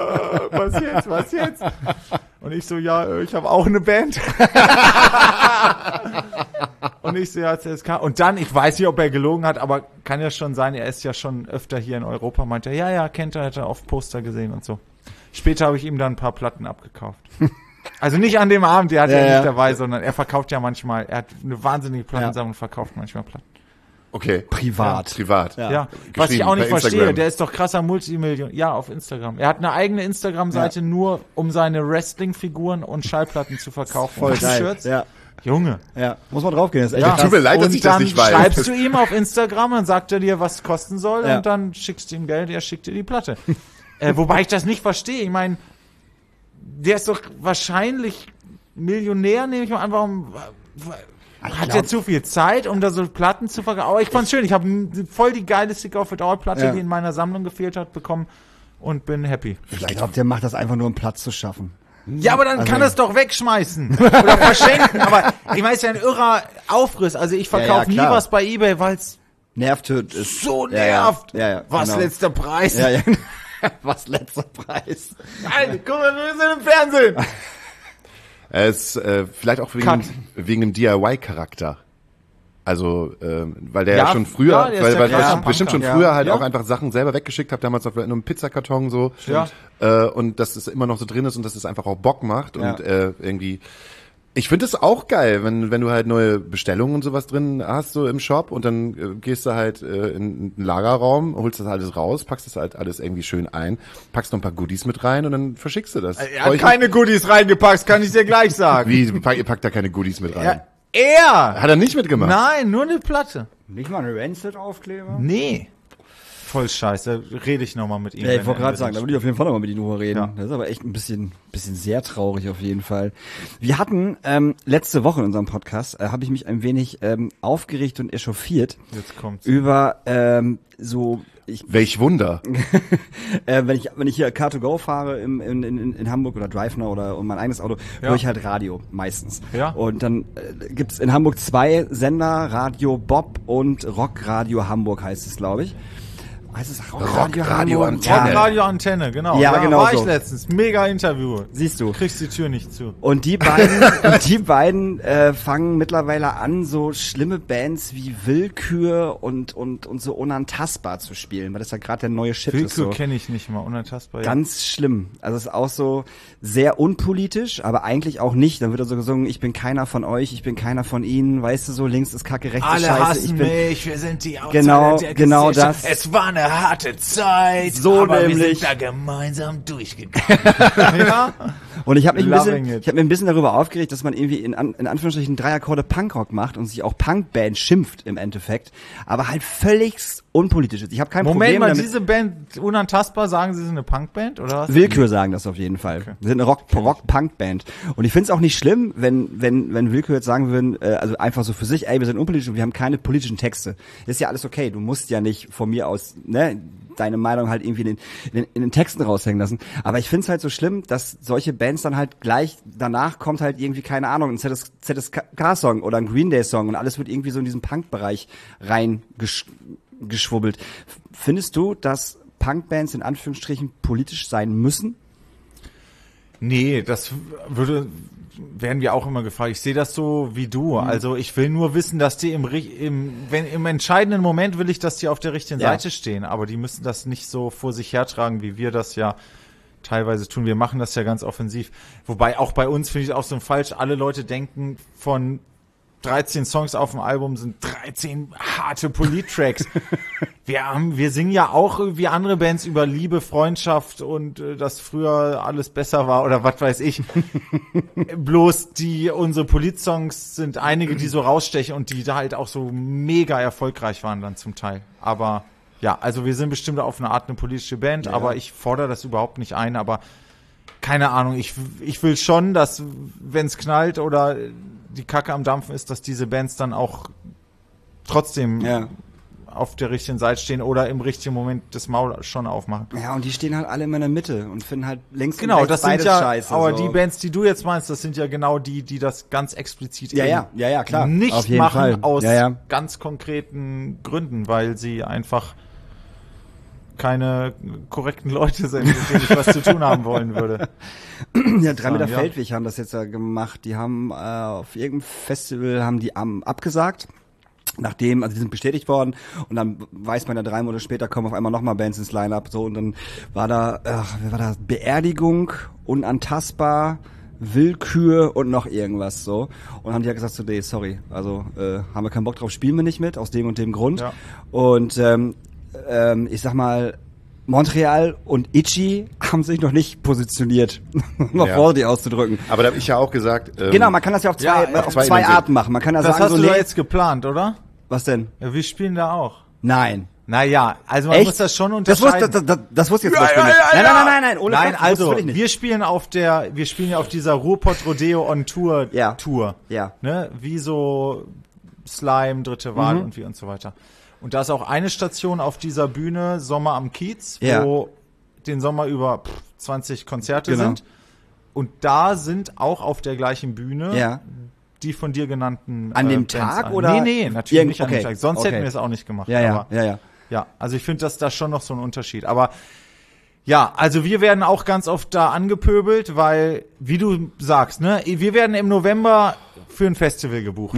was jetzt? Und ich so, ja, ich habe auch eine Band. Und ich so, ja, CSK. Und dann, ich weiß nicht, ob er gelogen hat, aber kann ja schon sein, er ist ja schon öfter hier in Europa. Meinte er, ja, kennt er, hat er oft Poster gesehen und so. Später habe ich ihm dann ein paar Platten abgekauft. Also nicht an dem Abend, der hat ja nicht dabei, sondern er verkauft ja manchmal, er hat eine wahnsinnige Plattensammlung und verkauft manchmal Platten. Okay. Privat. Ja. Was ich auch nicht verstehe, der ist doch krasser Multimillion. Ja, auf Instagram. Er hat eine eigene Instagram-Seite nur, um seine Wrestling-Figuren und Schallplatten zu verkaufen. Voll geil. Shirts. Ja. Junge. Ja, muss man draufgehen. Das ist echt Tut mir leid, dass ich das nicht weiß. Und dann schreibst du ihm auf Instagram, dann sagt er dir, was es kosten soll und dann schickst du ihm Geld, er schickt dir die Platte. Wobei ich das nicht verstehe. Ich meine, der ist doch wahrscheinlich Millionär, nehme ich mal an, warum... Hat er zu viel Zeit, um da so Platten zu verkaufen? Aber ich fand's schön. Ich habe voll die geile Stick of It All Platte, die in meiner Sammlung gefehlt hat, bekommen und bin happy. Ich glaube, der macht das einfach nur, um Platz zu schaffen. Ja, aber dann kann er es doch wegschmeißen oder verschenken. Aber ich meine, es ist ja ein irrer Aufriss. Also ich verkaufe nie was bei eBay, weil es nervtötend ist. So nervt. Ja, was genau. Letzter Preis? Ja. Was letzter Preis? Nein, guck mal, wir sind im Fernsehen. Es vielleicht auch wegen dem DIY-Charakter. Also, weil der ja schon früher, weil bestimmt schon früher halt auch einfach Sachen selber weggeschickt hat, damals auf einem Pizzakarton so. Ja. Und dass es immer noch so drin ist und dass es einfach auch Bock macht und irgendwie. Ich finde es auch geil, wenn du halt neue Bestellungen und sowas drin hast, so im Shop und dann gehst du halt in einen Lagerraum, holst das alles raus, packst das halt alles irgendwie schön ein, packst noch ein paar Goodies mit rein und dann verschickst du das. Er hat keine Goodies reingepackt, kann ich dir gleich sagen. Wie, ihr packt da keine Goodies mit rein? Ja, er! Hat er nicht mitgemacht? Nein, nur eine Platte. Nicht mal eine Rancid-Aufkleber? Nee. Voll scheiße, da rede ich nochmal mit ihm. Ja, ich wollte gerade sagen, da würde ich auf jeden Fall nochmal mit ihm drüber reden. Ja. Das ist aber echt ein bisschen sehr traurig auf jeden Fall. Wir hatten letzte Woche in unserem Podcast, habe ich mich ein wenig aufgeregt und echauffiert. Jetzt kommt's. Über Welch Wunder. wenn ich hier Car2Go fahre in Hamburg oder DriveNow oder mein eigenes Auto, höre ich halt Radio meistens. Ja. Und dann gibt's in Hamburg 2 Sender, Radio Bob und Rockradio Hamburg heißt es, glaube ich. Heißt es Rockradio Antenne. Rockradio Antenne, genau. Ja, genau war ich so. letztens. Mega Interview. Siehst du. Kriegst die Tür nicht zu. Und die beiden fangen mittlerweile an, so schlimme Bands wie Willkür und so Unantastbar zu spielen, weil das ja gerade der neue Shit ist. Willkür So. kenne ich nicht mal, Unantastbar. Ganz schlimm. Also es ist auch so sehr unpolitisch, aber eigentlich auch nicht. Dann wird er so gesungen, ich bin keiner von euch, ich bin keiner von ihnen, weißt du, so links ist Kacke, rechts ist Scheiße. Alle hassen mich, wir sind die Genau, der genau Gesellschaft. das. Es war eine harte Zeit, So aber nämlich. wir sind da gemeinsam durchgegangen. Ja? Und ich habe mich Loving it. ein bisschen darüber aufgeregt, dass man irgendwie in Anführungsstrichen 3 Akkorde Punkrock macht und sich auch Punkband schimpft im Endeffekt, aber halt völlig unpolitisch ist. Ich habe kein Moment Problem mal, damit. diese Band Unantastbar, sagen Sie, sie sind eine Punkband oder was? Willkür sagen das auf jeden Fall. Wir sind eine Rock-Punk-Band. Und ich finde es auch nicht schlimm, wenn Willkür jetzt sagen würden, also einfach so für sich, ey, wir sind unpolitisch und wir haben keine politischen Texte. Ist ja alles okay. Du musst ja nicht von mir aus, ne, deine Meinung halt irgendwie in den Texten raushängen lassen. Aber ich finde es halt so schlimm, dass solche Bands dann halt gleich danach kommt halt irgendwie, keine Ahnung, ein ZSK-Song oder ein Green Day-Song und alles wird irgendwie so in diesen Punk-Bereich reingeschwubbelt. Findest du, dass Punkbands in Anführungsstrichen politisch sein müssen? Nee, werden wir auch immer gefragt. Ich sehe das so wie du. Also ich will nur wissen, dass die im entscheidenden Moment will ich, dass die auf der richtigen Seite stehen. Aber die müssen das nicht so vor sich hertragen, wie wir das ja teilweise tun. Wir machen das ja ganz offensiv. Wobei auch bei uns finde ich auch so falsch. Alle Leute denken, von 13 Songs auf dem Album sind 13 harte Polit-Tracks. Wir singen ja auch wie andere Bands über Liebe, Freundschaft und dass früher alles besser war oder was weiß ich. Bloß unsere Polit-Songs sind einige, die so rausstechen und die da halt auch so mega erfolgreich waren dann zum Teil. Aber ja, also wir sind bestimmt auf eine Art eine politische Band, aber ich fordere das überhaupt nicht ein, aber keine Ahnung, ich will schon, dass wenn es knallt oder die Kacke am Dampfen ist, dass diese Bands dann auch trotzdem auf der richtigen Seite stehen oder im richtigen Moment das Maul schon aufmachen. Ja, und die stehen halt alle immer in der Mitte und finden halt links und genau, rechts das sind beides ja, scheiße. aber so. die Bands, die du jetzt meinst, das sind ja genau die das ganz explizit Ja, klar. nicht auf jeden machen Fall. aus Ja. ganz konkreten Gründen, weil sie einfach keine korrekten Leute sind, mit denen ich was zu tun haben wollen würde. Ja, 3 Meter Feldweg haben das jetzt ja gemacht. Die haben auf irgendeinem Festival haben die abgesagt. Also die sind bestätigt worden und dann weiß man ja 3 Monate später kommen auf einmal nochmal Bands ins Line-Up, so, und dann war da Beerdigung, Unantastbar, Willkür und noch irgendwas, so. Und haben die ja gesagt, so, nee, sorry, also haben wir keinen Bock drauf, spielen wir nicht mit, aus dem und dem Grund. Ja. Und ich sag mal, Montreal und Itchy haben sich noch nicht positioniert, um mal vorsichtig auszudrücken. Aber da habe ich ja auch gesagt... genau, man kann das ja auf zwei Arten machen. Man kann ja das sagen, hast du da jetzt geplant, oder? Was denn? Ja, wir spielen da auch. Nein. Naja, also man muss das schon unterscheiden. Das wusste ich jetzt zum Beispiel nicht. Nein. Ohne Nein, Quatsch, also nicht. wir spielen ja auf dieser Ruhrpott Rodeo on Tour Tour. Ja. Ne? Wie so Slime, dritte Wahl und wie und so weiter. Und da ist auch eine Station auf dieser Bühne, Sommer am Kiez, wo den Sommer über 20 Konzerte sind. Und da sind auch auf der gleichen Bühne die von dir genannten an dem Bands Tag an. oder? Nee, natürlich nicht an dem Tag. Sonst hätten wir es auch nicht gemacht. Ja, also ich finde, dass da schon noch so ein Unterschied. Aber ja, also wir werden auch ganz oft da angepöbelt, weil, wie du sagst, ne, wir werden im November für ein Festival gebucht.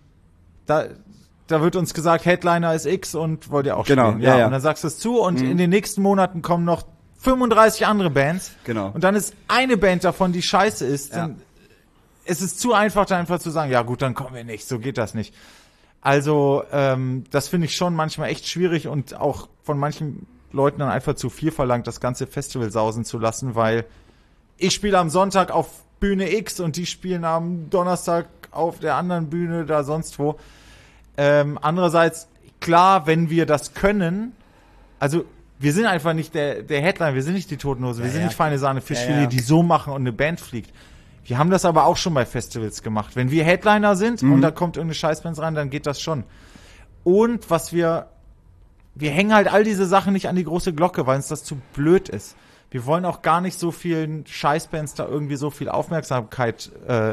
Da wird uns gesagt, Headliner ist X und wollt ihr auch spielen. Ja. Und dann sagst du es zu und in den nächsten Monaten kommen noch 35 andere Bands. Genau. Und dann ist eine Band davon, die scheiße ist. Dann es ist zu einfach, da einfach zu sagen, ja gut, dann kommen wir nicht. So geht das nicht. Also, das finde ich schon manchmal echt schwierig und auch von manchen Leuten dann einfach zu viel verlangt, das ganze Festival sausen zu lassen, weil ich spiele am Sonntag auf Bühne X und die spielen am Donnerstag auf der anderen Bühne da sonst wo. Andererseits, klar, wenn wir das können, Also, wir sind einfach nicht der Headline, wir sind nicht die Toten Hosen, wir sind nicht Feine Sahne Fischfilet, die so machen und eine Band fliegt. Wir haben das aber auch schon bei Festivals gemacht. Wenn wir Headliner sind und da kommt irgendeine Scheißband rein, dann geht das schon. Und was wir hängen halt all diese Sachen nicht an die große Glocke, weil uns das zu blöd ist. Wir wollen auch gar nicht so vielen Scheißbands da irgendwie so viel Aufmerksamkeit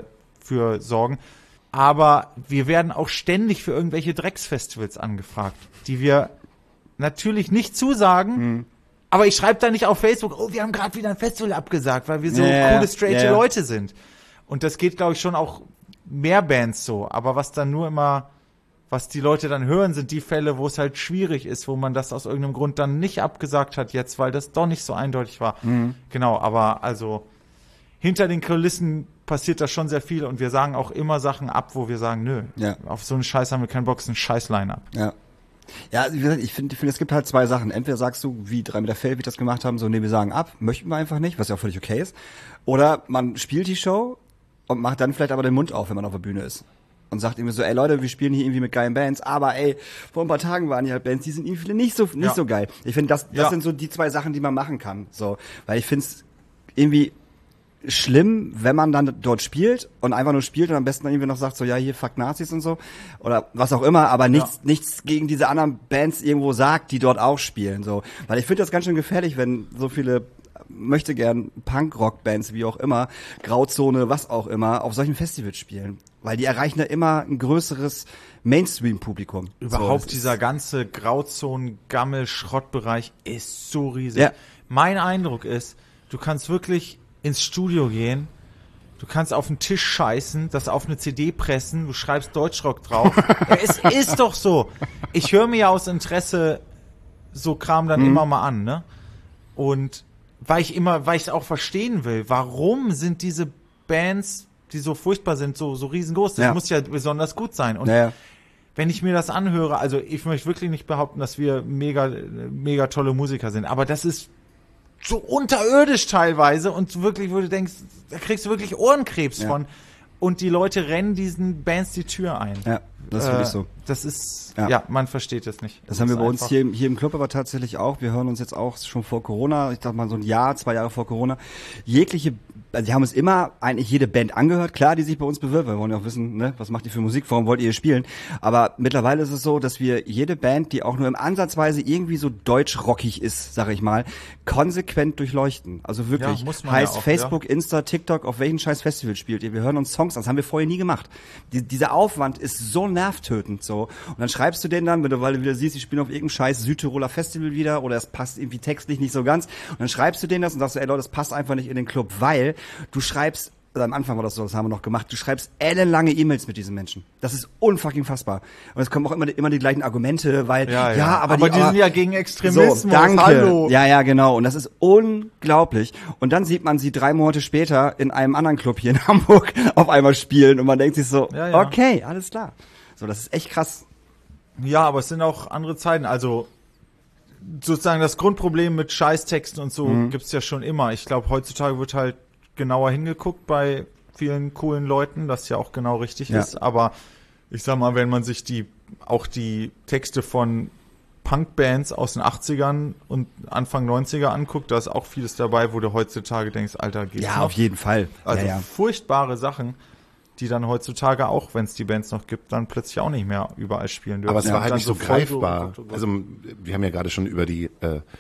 für sorgen. Aber wir werden auch ständig für irgendwelche Drecksfestivals angefragt, die wir natürlich nicht zusagen. Aber ich schreibe da nicht auf Facebook, oh, wir haben gerade wieder ein Festival abgesagt, weil wir so coole, straighte Leute sind. Und das geht, glaube ich, schon auch mehr Bands so. Aber was dann nur immer, was die Leute dann hören, sind die Fälle, wo es halt schwierig ist, wo man das aus irgendeinem Grund dann nicht abgesagt hat jetzt, weil das doch nicht so eindeutig war. Genau, aber also hinter den Kulissen passiert da schon sehr viel und wir sagen auch immer Sachen ab, wo wir sagen, nö, auf so einen Scheiß haben wir keinen Bock, ist ein Scheiß-Line-Up. Ja, wie gesagt, ich finde, es gibt halt zwei Sachen. Entweder sagst du, wie 3 Meter Fell, wie das gemacht haben, so, nee, wir sagen ab, möchten wir einfach nicht, was ja auch völlig okay ist. Oder man spielt die Show und macht dann vielleicht aber den Mund auf, wenn man auf der Bühne ist. Und sagt irgendwie so, ey Leute, wir spielen hier irgendwie mit geilen Bands, aber ey, vor ein paar Tagen waren die halt Bands, die sind irgendwie nicht so geil. Ich finde, das sind so die zwei Sachen, die man machen kann. So, weil ich finde es irgendwie schlimm, wenn man dann dort spielt und einfach nur spielt und am besten dann irgendwie noch sagt, so, ja, hier, fuck Nazis und so. Oder was auch immer, aber nichts gegen diese anderen Bands irgendwo sagt, die dort auch spielen, so. Weil ich finde das ganz schön gefährlich, wenn so viele möchte gern Punk-Rock-Bands, wie auch immer, Grauzone, was auch immer, auf solchen Festivals spielen. Weil die erreichen da immer ein größeres Mainstream-Publikum. Überhaupt so, dieser ganze Grauzonen-Gammel-Schrottbereich ist so riesig. Ja. Mein Eindruck ist, du kannst wirklich ins Studio gehen, du kannst auf den Tisch scheißen, das auf eine CD pressen, du schreibst Deutschrock drauf. Es ist doch so. Ich höre mir ja aus Interesse so Kram dann immer mal an, ne? Und weil ich es auch verstehen will, warum sind diese Bands, die so furchtbar sind, so riesengroß? Das muss ja besonders gut sein. Und wenn ich mir das anhöre, also ich möchte wirklich nicht behaupten, dass wir mega tolle Musiker sind, aber das ist so unterirdisch teilweise und wirklich, wo du denkst, da kriegst du wirklich Ohrenkrebs von. Und die Leute rennen diesen Bands die Tür ein. Ja, das ist wirklich so. Das ist, man versteht das nicht. Das haben wir bei uns hier im Club aber tatsächlich auch. Wir hören uns jetzt auch schon vor Corona, ich dachte mal so 2 Jahre vor Corona, also die haben uns immer eigentlich jede Band angehört, klar, die sich bei uns bewirbt. Wir wollen ja auch wissen, ne, was macht ihr für Musik, warum wollt ihr spielen? Aber mittlerweile ist es so, dass wir jede Band, die auch nur im Ansatzweise irgendwie so deutschrockig ist, sag ich mal, konsequent durchleuchten. Also wirklich, heißt auch, Facebook, Insta, TikTok, auf welchen scheiß Festival spielt ihr? Wir hören uns Songs an, das haben wir vorher nie gemacht. Dieser Aufwand ist so nervtötend so. Und dann schreibst du denen dann, weil du wieder siehst, die spielen auf irgendeinem scheiß Südtiroler Festival wieder oder es passt irgendwie textlich nicht so ganz. Und dann schreibst du denen das und sagst, ey Leute, das passt einfach nicht in den Club, weil du schreibst, also am Anfang war das so, das haben wir noch gemacht, du schreibst ellenlange E-Mails mit diesen Menschen. Das ist unfucking fassbar. Und es kommen auch immer die gleichen Argumente, weil, aber die sind ja gegen Extremismus. So, danke. Hallo. Ja, genau. Und das ist unglaublich. Und dann sieht man sie 3 Monate später in einem anderen Club hier in Hamburg auf einmal spielen und man denkt sich so, okay, alles klar. So, das ist echt krass. Ja, aber es sind auch andere Zeiten. Also, sozusagen das Grundproblem mit Scheißtexten und so gibt's ja schon immer. Ich glaube, heutzutage wird halt genauer hingeguckt bei vielen coolen Leuten, das ja auch genau richtig ist. Aber ich sag mal, wenn man sich die Texte von Punkbands aus den 80ern und Anfang 90er anguckt, da ist auch vieles dabei, wo du heutzutage denkst, Alter, geht's noch? Ja, auf jeden Fall. Also furchtbare Sachen, die dann heutzutage auch, wenn es die Bands noch gibt, dann plötzlich auch nicht mehr überall spielen dürfen. Aber es war halt nicht so greifbar. Also wir haben ja gerade schon über die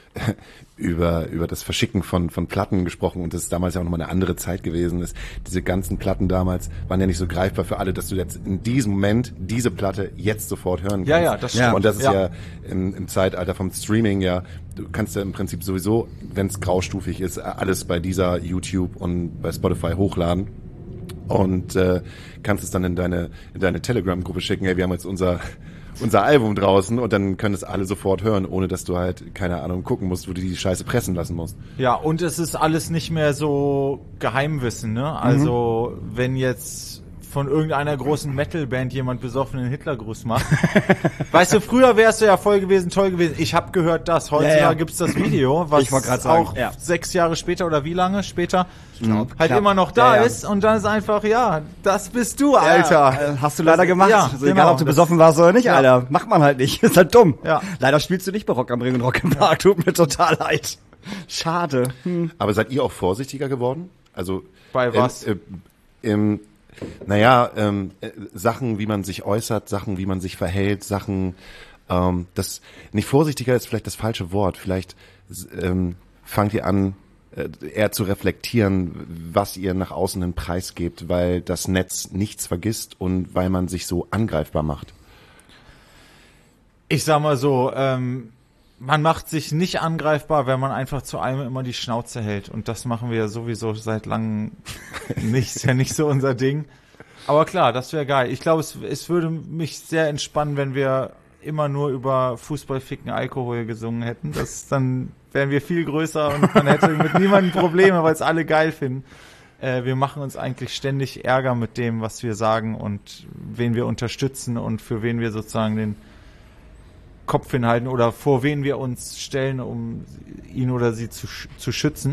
über das Verschicken von Platten gesprochen und das ist damals ja auch nochmal eine andere Zeit gewesen ist. Diese ganzen Platten damals waren ja nicht so greifbar für alle, dass du jetzt in diesem Moment diese Platte jetzt sofort hören kannst. Ja, das stimmt. Und das ist ja im Zeitalter vom Streaming du kannst ja im Prinzip sowieso, wenn es graustufig ist, alles bei dieser YouTube und bei Spotify hochladen. Und kannst es dann in deine Telegram-Gruppe schicken, hey, wir haben jetzt unser Album draußen und dann können es alle sofort hören, ohne dass du halt, keine Ahnung, gucken musst, wo du die Scheiße pressen lassen musst. Ja, und es ist alles nicht mehr so Geheimwissen, ne? Also, wenn jetzt von irgendeiner großen Metal-Band jemand besoffenen Hitlergruß macht. Weißt du, früher wärst du ja toll gewesen. Ich habe gehört, dass heutzutage gibt's das Video, was auch 6 Jahre später oder wie lange später halt immer noch da ist. Und dann ist einfach, das bist du, Alter. Hast du leider gemacht. Ja, also egal, ob du besoffen warst oder nicht, Alter. Macht man halt nicht. Ist halt dumm. Ja. Leider spielst du nicht bei Rock am Ring und Rock im Park. Tut mir total leid. Schade. Aber seid ihr auch vorsichtiger geworden? Also bei was? Sachen, wie man sich äußert, Sachen, wie man sich verhält, Sachen, das nicht vorsichtiger ist vielleicht das falsche Wort. Vielleicht fangt ihr an, eher zu reflektieren, was ihr nach außen hin preisgebt, weil das Netz nichts vergisst und weil man sich so angreifbar macht. Ich sag mal so, man macht sich nicht angreifbar, wenn man einfach zu allem immer die Schnauze hält. Und das machen wir ja sowieso seit langem nicht. Ist ja nicht so unser Ding. Aber klar, das wäre geil. Ich glaube, es würde mich sehr entspannen, wenn wir immer nur über Fußball, Ficken, Alkohol gesungen hätten. Dann wären wir viel größer und man hätte mit niemandem Probleme, weil es alle geil finden. Wir machen uns eigentlich ständig Ärger mit dem, was wir sagen und wen wir unterstützen und für wen wir sozusagen den Kopf hinhalten oder vor wen wir uns stellen, um ihn oder sie zu schützen.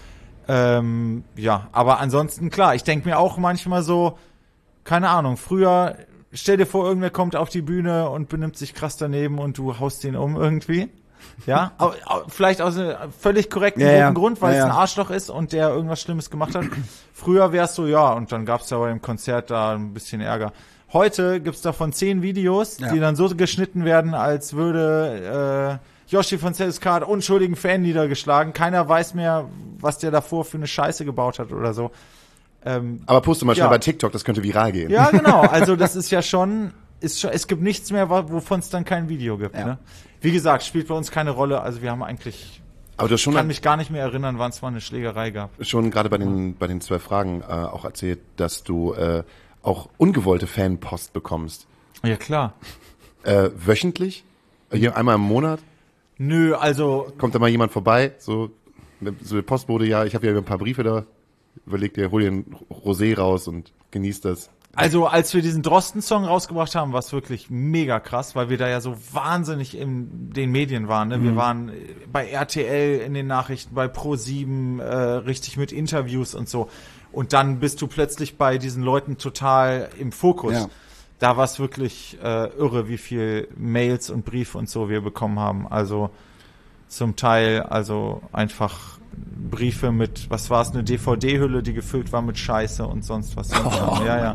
Aber ansonsten, klar, ich denke mir auch manchmal so, keine Ahnung, früher, stell dir vor, irgendwer kommt auf die Bühne und benimmt sich krass daneben und du haust den um irgendwie. Ja, vielleicht aus einem völlig korrekten guten Grund, weil es ein Arschloch ist und der irgendwas Schlimmes gemacht hat. Früher wär's so, und dann gab's ja beim Konzert da ein bisschen Ärger. Heute gibt's davon 10 Videos, die dann so geschnitten werden, als würde Yoshi von Card unschuldigen Fan niedergeschlagen. Keiner weiß mehr, was der davor für eine Scheiße gebaut hat oder so. Aber poste mal schnell bei TikTok, das könnte viral gehen. Ja, genau. Also das ist ja schon, es gibt nichts mehr, wovon es dann kein Video gibt. Ne? Wie gesagt, spielt bei uns keine Rolle. Also wir haben eigentlich, ich kann mich gar nicht mehr erinnern, wann es mal eine Schlägerei gab. Schon gerade bei den 12 Fragen auch erzählt, dass du auch ungewollte Fanpost bekommst. Ja, klar. Wöchentlich? Hier einmal im Monat? Nö, also... Kommt da mal jemand vorbei? So der Postbote, ich habe ja ein paar Briefe da. Überleg dir, hol dir ein Rosé raus und genieß das. Also, als wir diesen Drosten-Song rausgebracht haben, war es wirklich mega krass, weil wir da ja so wahnsinnig in den Medien waren. Ne? Wir waren bei RTL in den Nachrichten, bei Pro7, richtig mit Interviews und so. Und dann bist du plötzlich bei diesen Leuten total im Fokus. Ja. Da war es wirklich irre, wie viel Mails und Briefe und so wir bekommen haben. Also zum Teil einfach Briefe mit, was war es, eine DVD-Hülle, die gefüllt war mit Scheiße und sonst was. Ja.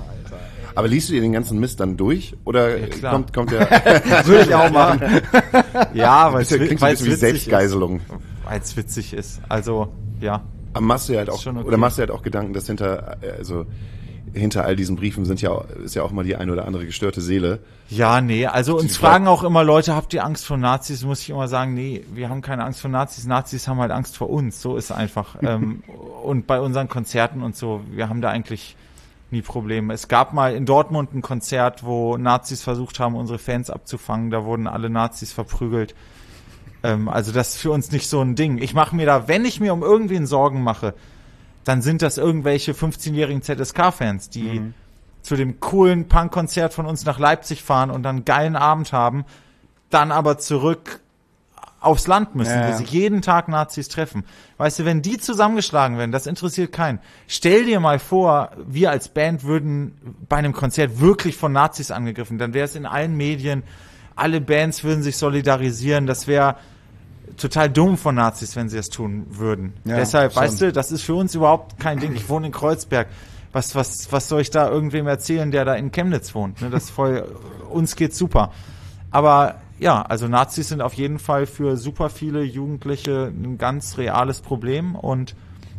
Aber liest du dir den ganzen Mist dann durch? Oder kommt der... Würde ich auch machen. Ja, weil es wie Selbstgeiselung. Weil es witzig ist. Also, ja. Aber machst du dir halt auch, okay. Oder machst du halt auch Gedanken, dass hinter all diesen Briefen ist ja auch mal die eine oder andere gestörte Seele. Ja, nee, also uns fragen auch immer Leute, habt ihr Angst vor Nazis? Muss ich immer sagen, nee, wir haben keine Angst vor Nazis. Nazis haben halt Angst vor uns, so ist es einfach. Und bei unseren Konzerten und so, wir haben da eigentlich nie Probleme. Es gab mal in Dortmund ein Konzert, wo Nazis versucht haben, unsere Fans abzufangen. Da wurden alle Nazis verprügelt. Also das ist für uns nicht so ein Ding. Ich mache mir da, wenn ich mir um irgendwen Sorgen mache, dann sind das irgendwelche 15-jährigen ZSK-Fans, die zu dem coolen Punk-Konzert von uns nach Leipzig fahren und dann einen geilen Abend haben, dann aber zurück aufs Land müssen, wo sie jeden Tag Nazis treffen. Weißt du, wenn die zusammengeschlagen werden, das interessiert keinen. Stell dir mal vor, wir als Band würden bei einem Konzert wirklich von Nazis angegriffen, dann wäre es in allen Medien, alle Bands würden sich solidarisieren, das wäre total dumm von Nazis, wenn sie das tun würden. Ja, deshalb, weißt du, das ist für uns überhaupt kein Ding. Ich wohne in Kreuzberg. Was soll ich da irgendwem erzählen, der da in Chemnitz wohnt? Ne, das ist uns geht's super. Aber ja, also Nazis sind auf jeden Fall für super viele Jugendliche ein ganz reales Problem und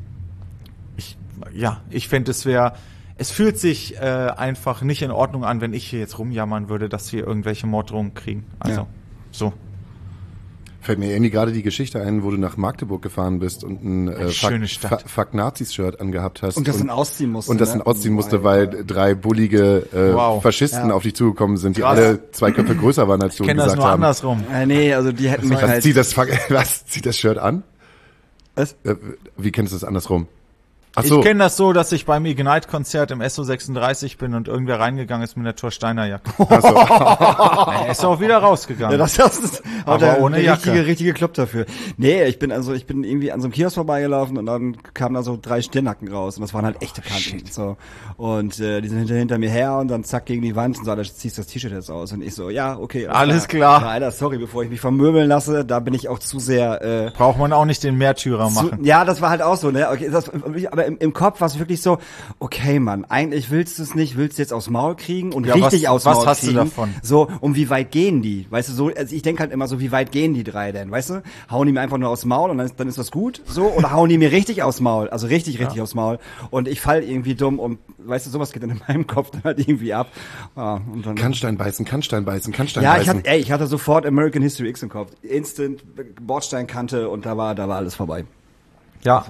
ich fände, es fühlt sich einfach nicht in Ordnung an, wenn ich hier jetzt rumjammern würde, dass wir irgendwelche Morddrohungen kriegen. Also, so. Fällt mir irgendwie gerade die Geschichte ein, wo du nach Magdeburg gefahren bist und ein Fuck Nazis-Shirt angehabt hast. Und das dann ausziehen musste. Und das dann ausziehen musste, weil 3 bullige Faschisten auf dich zugekommen sind, die alle 2 Köpfe größer waren, als du gesagt hast. Ich kenne das nur andersrum. Nee, also die hätten mich halt... Zieht das Shirt an? Was? Wie kennst du das andersrum? Ach so. Ich kenne das so, dass ich beim Ignite-Konzert im SO36 bin und irgendwer reingegangen ist mit der Thorsteiner Jacke. Ach so. Er ist auch wieder rausgegangen. Ja, das ist aber ohne Jacke. richtige Club dafür. Nee, ich bin irgendwie an so einem Kiosk vorbeigelaufen und dann kamen da so 3 Stirnacken raus und das waren halt echte Kanten. So. Und die sind hinter mir her und dann zack gegen die Wand und so, Alter, ziehst das T-Shirt jetzt aus. Und ich so, ja, okay. Alles klar. Ja, Alter, sorry, bevor ich mich vermöbeln lasse, da bin ich auch zu sehr... Braucht man auch nicht den Märtyrer machen. Ja, das war halt auch so, ne? Okay, aber im Kopf war es wirklich so, okay, Mann, eigentlich willst du es nicht, willst du jetzt aufs Maul kriegen und richtig aufs Maul kriegen. Was hast du davon? So, wie weit gehen die? Weißt du, so, also ich denke halt immer so, wie weit gehen die 3 denn? Weißt du? Hauen die mir einfach nur aufs Maul und dann ist das gut? So, oder hauen die mir richtig aufs Maul? Also richtig aufs Maul. Und ich fall irgendwie dumm und, weißt du, sowas geht dann in meinem Kopf dann halt irgendwie ab. Ja, und dann, Kannstein beißen. ja, ich hatte sofort American History X im Kopf. Instant Bordsteinkante und da war alles vorbei. Ja,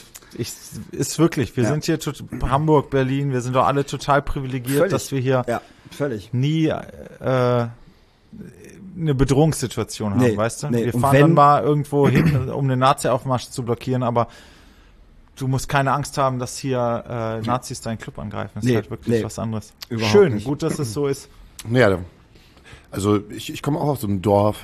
ist wirklich, wir sind hier Hamburg, Berlin, wir sind doch alle total privilegiert, völlig. Dass wir hier nie eine Bedrohungssituation haben, weißt du? Nee. Wir fahren dann mal irgendwo hin, um einen Nazi-Aufmarsch zu blockieren, aber du musst keine Angst haben, dass hier Nazis deinen Club angreifen. Das ist halt wirklich was anderes. Überhaupt Schön, nicht. gut, dass es so ist. Ja, also ich komme auch aus so einem Dorf,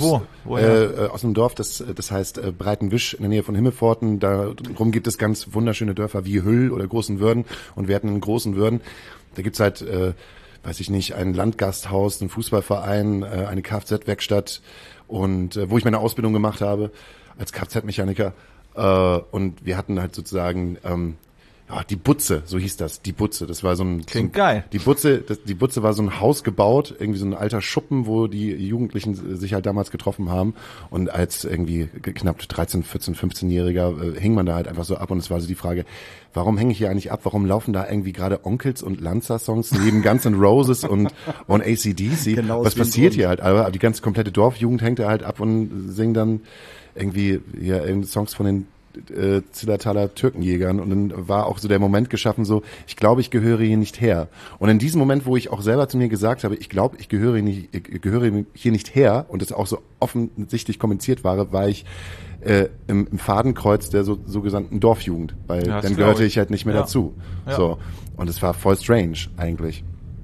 aus einem Dorf, das heißt Breitenwisch in der Nähe von Himmelpforten. Darum gibt es ganz wunderschöne Dörfer wie Hüll oder Großenwörden. Und wir hatten in Großenwörden, da gibt's halt, weiß ich nicht, ein Landgasthaus, einen Fußballverein, eine Kfz-Werkstatt und wo ich meine Ausbildung gemacht habe als Kfz-Mechaniker. Und wir hatten halt sozusagen die Butze, so hieß das, die Butze. Das war so ein Klingt geil. Die Butze war so ein Haus gebaut, irgendwie so ein alter Schuppen, wo die Jugendlichen sich halt damals getroffen haben. Und als irgendwie knapp 13, 14, 15-Jähriger hing man da halt einfach so ab. Und es war so die Frage, warum hänge ich hier eigentlich ab? Warum laufen da irgendwie gerade Onkels und Lanza-Songs neben Guns N' Roses und AC/DC? Genau. Was passiert hier halt? Aber die ganze komplette Dorfjugend hängt da halt ab und singt dann irgendwie Songs von den Zillertaler Türkenjägern und dann war auch so der Moment geschaffen so, ich glaube, ich gehöre hier nicht her. Und in diesem Moment, wo ich auch selber zu mir gesagt habe, ich glaube, ich gehöre hier nicht her und das auch so offensichtlich kommuniziert war ich im Fadenkreuz der sogenannten Dorfjugend, weil dann gehörte ich halt nicht mehr dazu. Ja. So. Und es war voll strange eigentlich.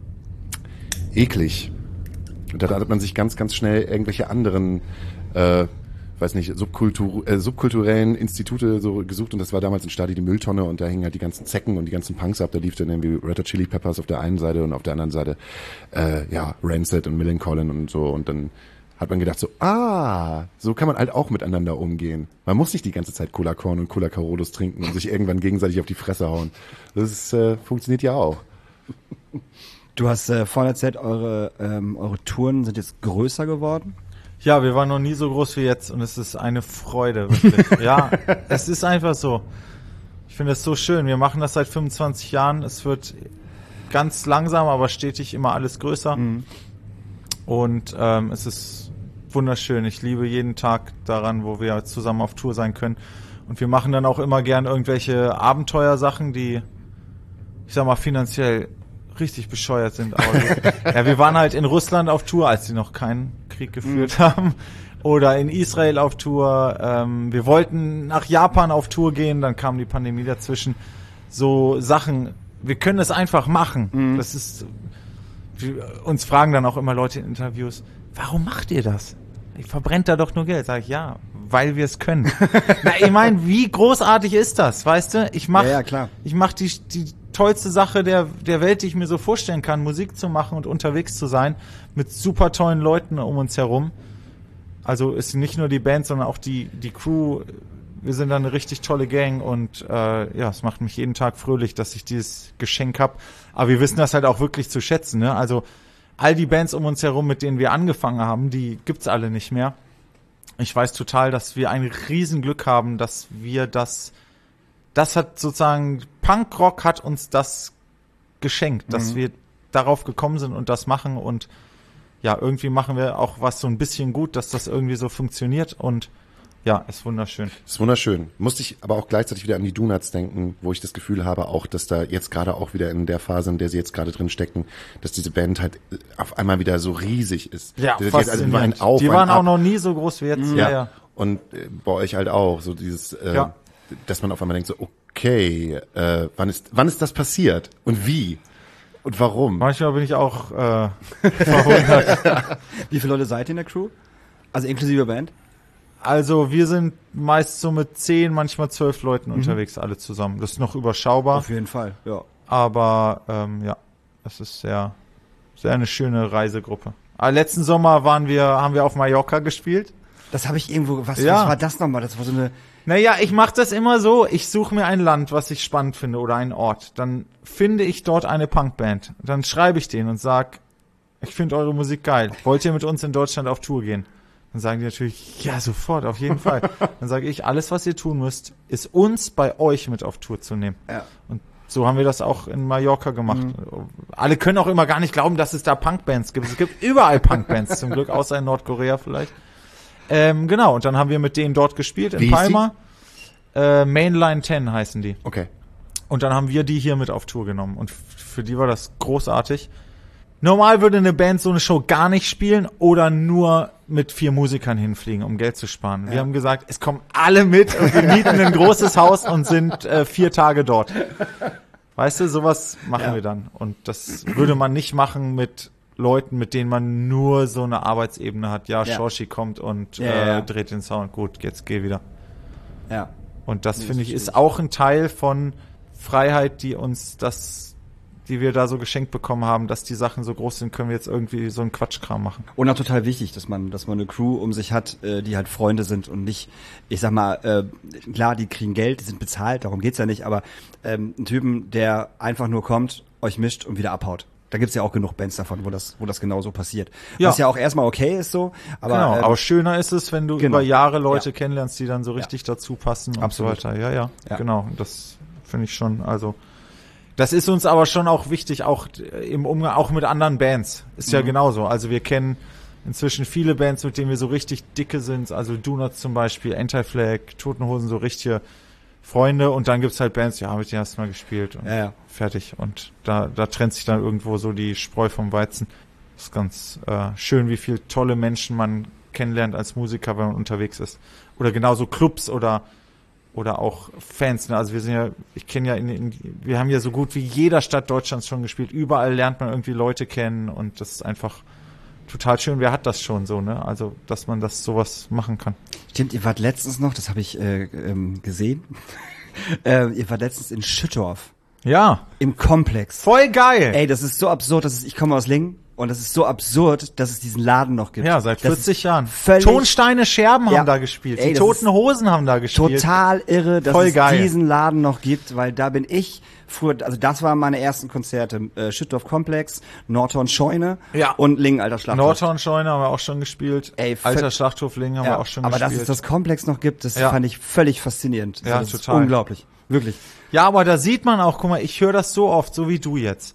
Eklig. Und da hat man sich ganz, ganz schnell irgendwelche anderen weiß nicht, subkulturellen Institute so gesucht und das war damals in Stadi die Mülltonne und da hingen halt die ganzen Zecken und die ganzen Punks ab, da lief dann irgendwie Red Hot Chili Peppers auf der einen Seite und auf der anderen Seite Rancid und Millencolin und so und dann hat man gedacht so, so kann man halt auch miteinander umgehen. Man muss nicht die ganze Zeit Cola Korn und Cola Carolus trinken und sich irgendwann gegenseitig auf die Fresse hauen. Das funktioniert ja auch. Du hast vorhin erzählt, eure Touren sind jetzt größer geworden. Ja, wir waren noch nie so groß wie jetzt und es ist eine Freude, wirklich. Ja, es ist einfach so. Ich finde es so schön. Wir machen das seit 25 Jahren. Es wird ganz langsam, aber stetig immer alles größer. Mhm. Und es ist wunderschön. Ich liebe jeden Tag daran, wo wir zusammen auf Tour sein können. Und wir machen dann auch immer gern irgendwelche Abenteuersachen, die, ich sag mal, finanziell richtig bescheuert sind. Aber wir waren halt in Russland auf Tour, als sie noch keinen Krieg geführt haben. Oder in Israel auf Tour. Wir wollten nach Japan auf Tour gehen, dann kam die Pandemie dazwischen. So Sachen, wir können es einfach machen. Mhm. Das ist, uns fragen dann auch immer Leute in Interviews, warum macht ihr das? Ihr verbrennt da doch nur Geld. Sag ich, ja, weil wir es können. Na, ich meine, wie großartig ist das, weißt du? Ich mach die tollste Sache der Welt, die ich mir so vorstellen kann, Musik zu machen und unterwegs zu sein, mit super tollen Leuten um uns herum. Also ist nicht nur die Band, sondern auch die Crew. Wir sind dann eine richtig tolle Gang und es macht mich jeden Tag fröhlich, dass ich dieses Geschenk habe. Aber wir wissen das halt auch wirklich zu schätzen, ne? Also all die Bands um uns herum, mit denen wir angefangen haben, die gibt's alle nicht mehr. Ich weiß total, dass wir ein Riesenglück haben, dass wir das hat sozusagen, Punkrock hat uns das geschenkt, dass wir darauf gekommen sind und das machen und ja, irgendwie machen wir auch was so ein bisschen gut, dass das irgendwie so funktioniert und ja, ist wunderschön. Ist wunderschön. Musste ich aber auch gleichzeitig wieder an die Donuts denken, wo ich das Gefühl habe, auch, dass da jetzt gerade auch wieder in der Phase, in der sie jetzt gerade drin stecken, dass diese Band halt auf einmal wieder so riesig ist. Ja, faszinierend. Die waren auch noch nie so groß wie jetzt. Ja. Und bei euch halt auch, so dieses, dass man auf einmal denkt so, oh Okay, wann ist das passiert? Und wie? Und warum? Manchmal bin ich auch verwundert. Wie viele Leute seid ihr in der Crew? Also inklusive Band? Also wir sind meist so mit 10, manchmal 12 Leuten unterwegs, alle zusammen. Das ist noch überschaubar. Auf jeden Fall, ja. Aber ja, das ist sehr eine schöne Reisegruppe. Letzten Sommer haben wir auf Mallorca gespielt. Das habe ich irgendwo, was war das nochmal? Das war so eine... Naja, ich mache das immer so, ich suche mir ein Land, was ich spannend finde oder einen Ort. Dann finde ich dort eine Punkband. Dann schreibe ich denen und sag, ich finde eure Musik geil. Wollt ihr mit uns in Deutschland auf Tour gehen? Dann sagen die natürlich, ja, sofort, auf jeden Fall. Dann sage ich, alles, was ihr tun müsst, ist uns bei euch mit auf Tour zu nehmen. Ja. Und so haben wir das auch in Mallorca gemacht. Alle können auch immer gar nicht glauben, dass es da Punkbands gibt. Es gibt überall Punkbands, zum Glück, außer in Nordkorea vielleicht. Genau, und dann haben wir mit denen dort gespielt, in Palma. Mainline 10 heißen die. Okay. Und dann haben wir die hier mit auf Tour genommen. Und für die war das großartig. Normal würde eine Band so eine Show gar nicht spielen oder nur mit 4 Musikern hinfliegen, um Geld zu sparen. Wir haben gesagt, es kommen alle mit und wir mieten ein großes Haus und sind 4 Tage dort. Weißt du, sowas machen wir dann. Und das würde man nicht machen mit Leuten, mit denen man nur so eine Arbeitsebene hat. Ja, Shoshi kommt und dreht den Sound. Gut, jetzt geh wieder. Ja. Und das, finde ich, ist auch ein Teil von Freiheit, die wir da so geschenkt bekommen haben, dass die Sachen so groß sind, können wir jetzt irgendwie so einen Quatschkram machen. Und auch total wichtig, dass man eine Crew um sich hat, die halt Freunde sind und nicht, ich sag mal, klar, die kriegen Geld, die sind bezahlt, darum geht's ja nicht, aber ein Typen, der einfach nur kommt, euch mischt und wieder abhaut. Da gibt's ja auch genug Bands davon, wo das genauso passiert. Ja. Was ja auch erstmal okay ist so. Aber, genau, aber schöner ist es, wenn du über Jahre Leute kennenlernst, die dann so richtig dazu passen und Absolut. so weiter. Ja, genau. Das finde ich schon, also das ist uns aber schon auch wichtig, auch im Umgang, auch mit anderen Bands. Ist ja genauso. Also wir kennen inzwischen viele Bands, mit denen wir so richtig dicke sind. Also Donuts zum Beispiel, Anti-Flag, Toten Hosen, so richtige Freunde. Und dann gibt's halt Bands, mit denen hast du mal gespielt und fertig. Und da trennt sich dann irgendwo so die Spreu vom Weizen. Das ist ganz schön, wie viele tolle Menschen man kennenlernt als Musiker, wenn man unterwegs ist. Oder genauso Clubs oder auch Fans, ne? Also wir sind ja, ich kenne ja wir haben ja so gut wie jeder Stadt Deutschlands schon gespielt. Überall lernt man irgendwie Leute kennen und das ist einfach total schön. Wer hat das schon so, ne? Also, dass man sowas machen kann. Stimmt, ihr wart letztens noch, das habe ich gesehen. Ihr wart letztens in Schüttorf. Ja. Im Komplex. Voll geil. Ey, das ist so absurd, ich komme aus Lingen. Und das ist so absurd, dass es diesen Laden noch gibt. Ja, seit 40 Jahren. Völlig Tonsteine Scherben haben da gespielt. Die Toten Hosen haben da gespielt. Total irre, dass es geil. diesen Laden noch gibt, weil da bin ich früher, also das waren meine ersten Konzerte. Schüttorf Komplex, Nordhorn Scheune und Lingen Alter Schlachthof. Nordhorn Scheune haben wir auch schon gespielt. Ey, Alter Schlachthof Lingen haben wir auch schon gespielt. Aber dass es das Komplex noch gibt, das fand ich völlig faszinierend. Ja, das total. Ist unglaublich. Wirklich. Ja, aber da sieht man auch, guck mal, ich höre das so oft, so wie du jetzt.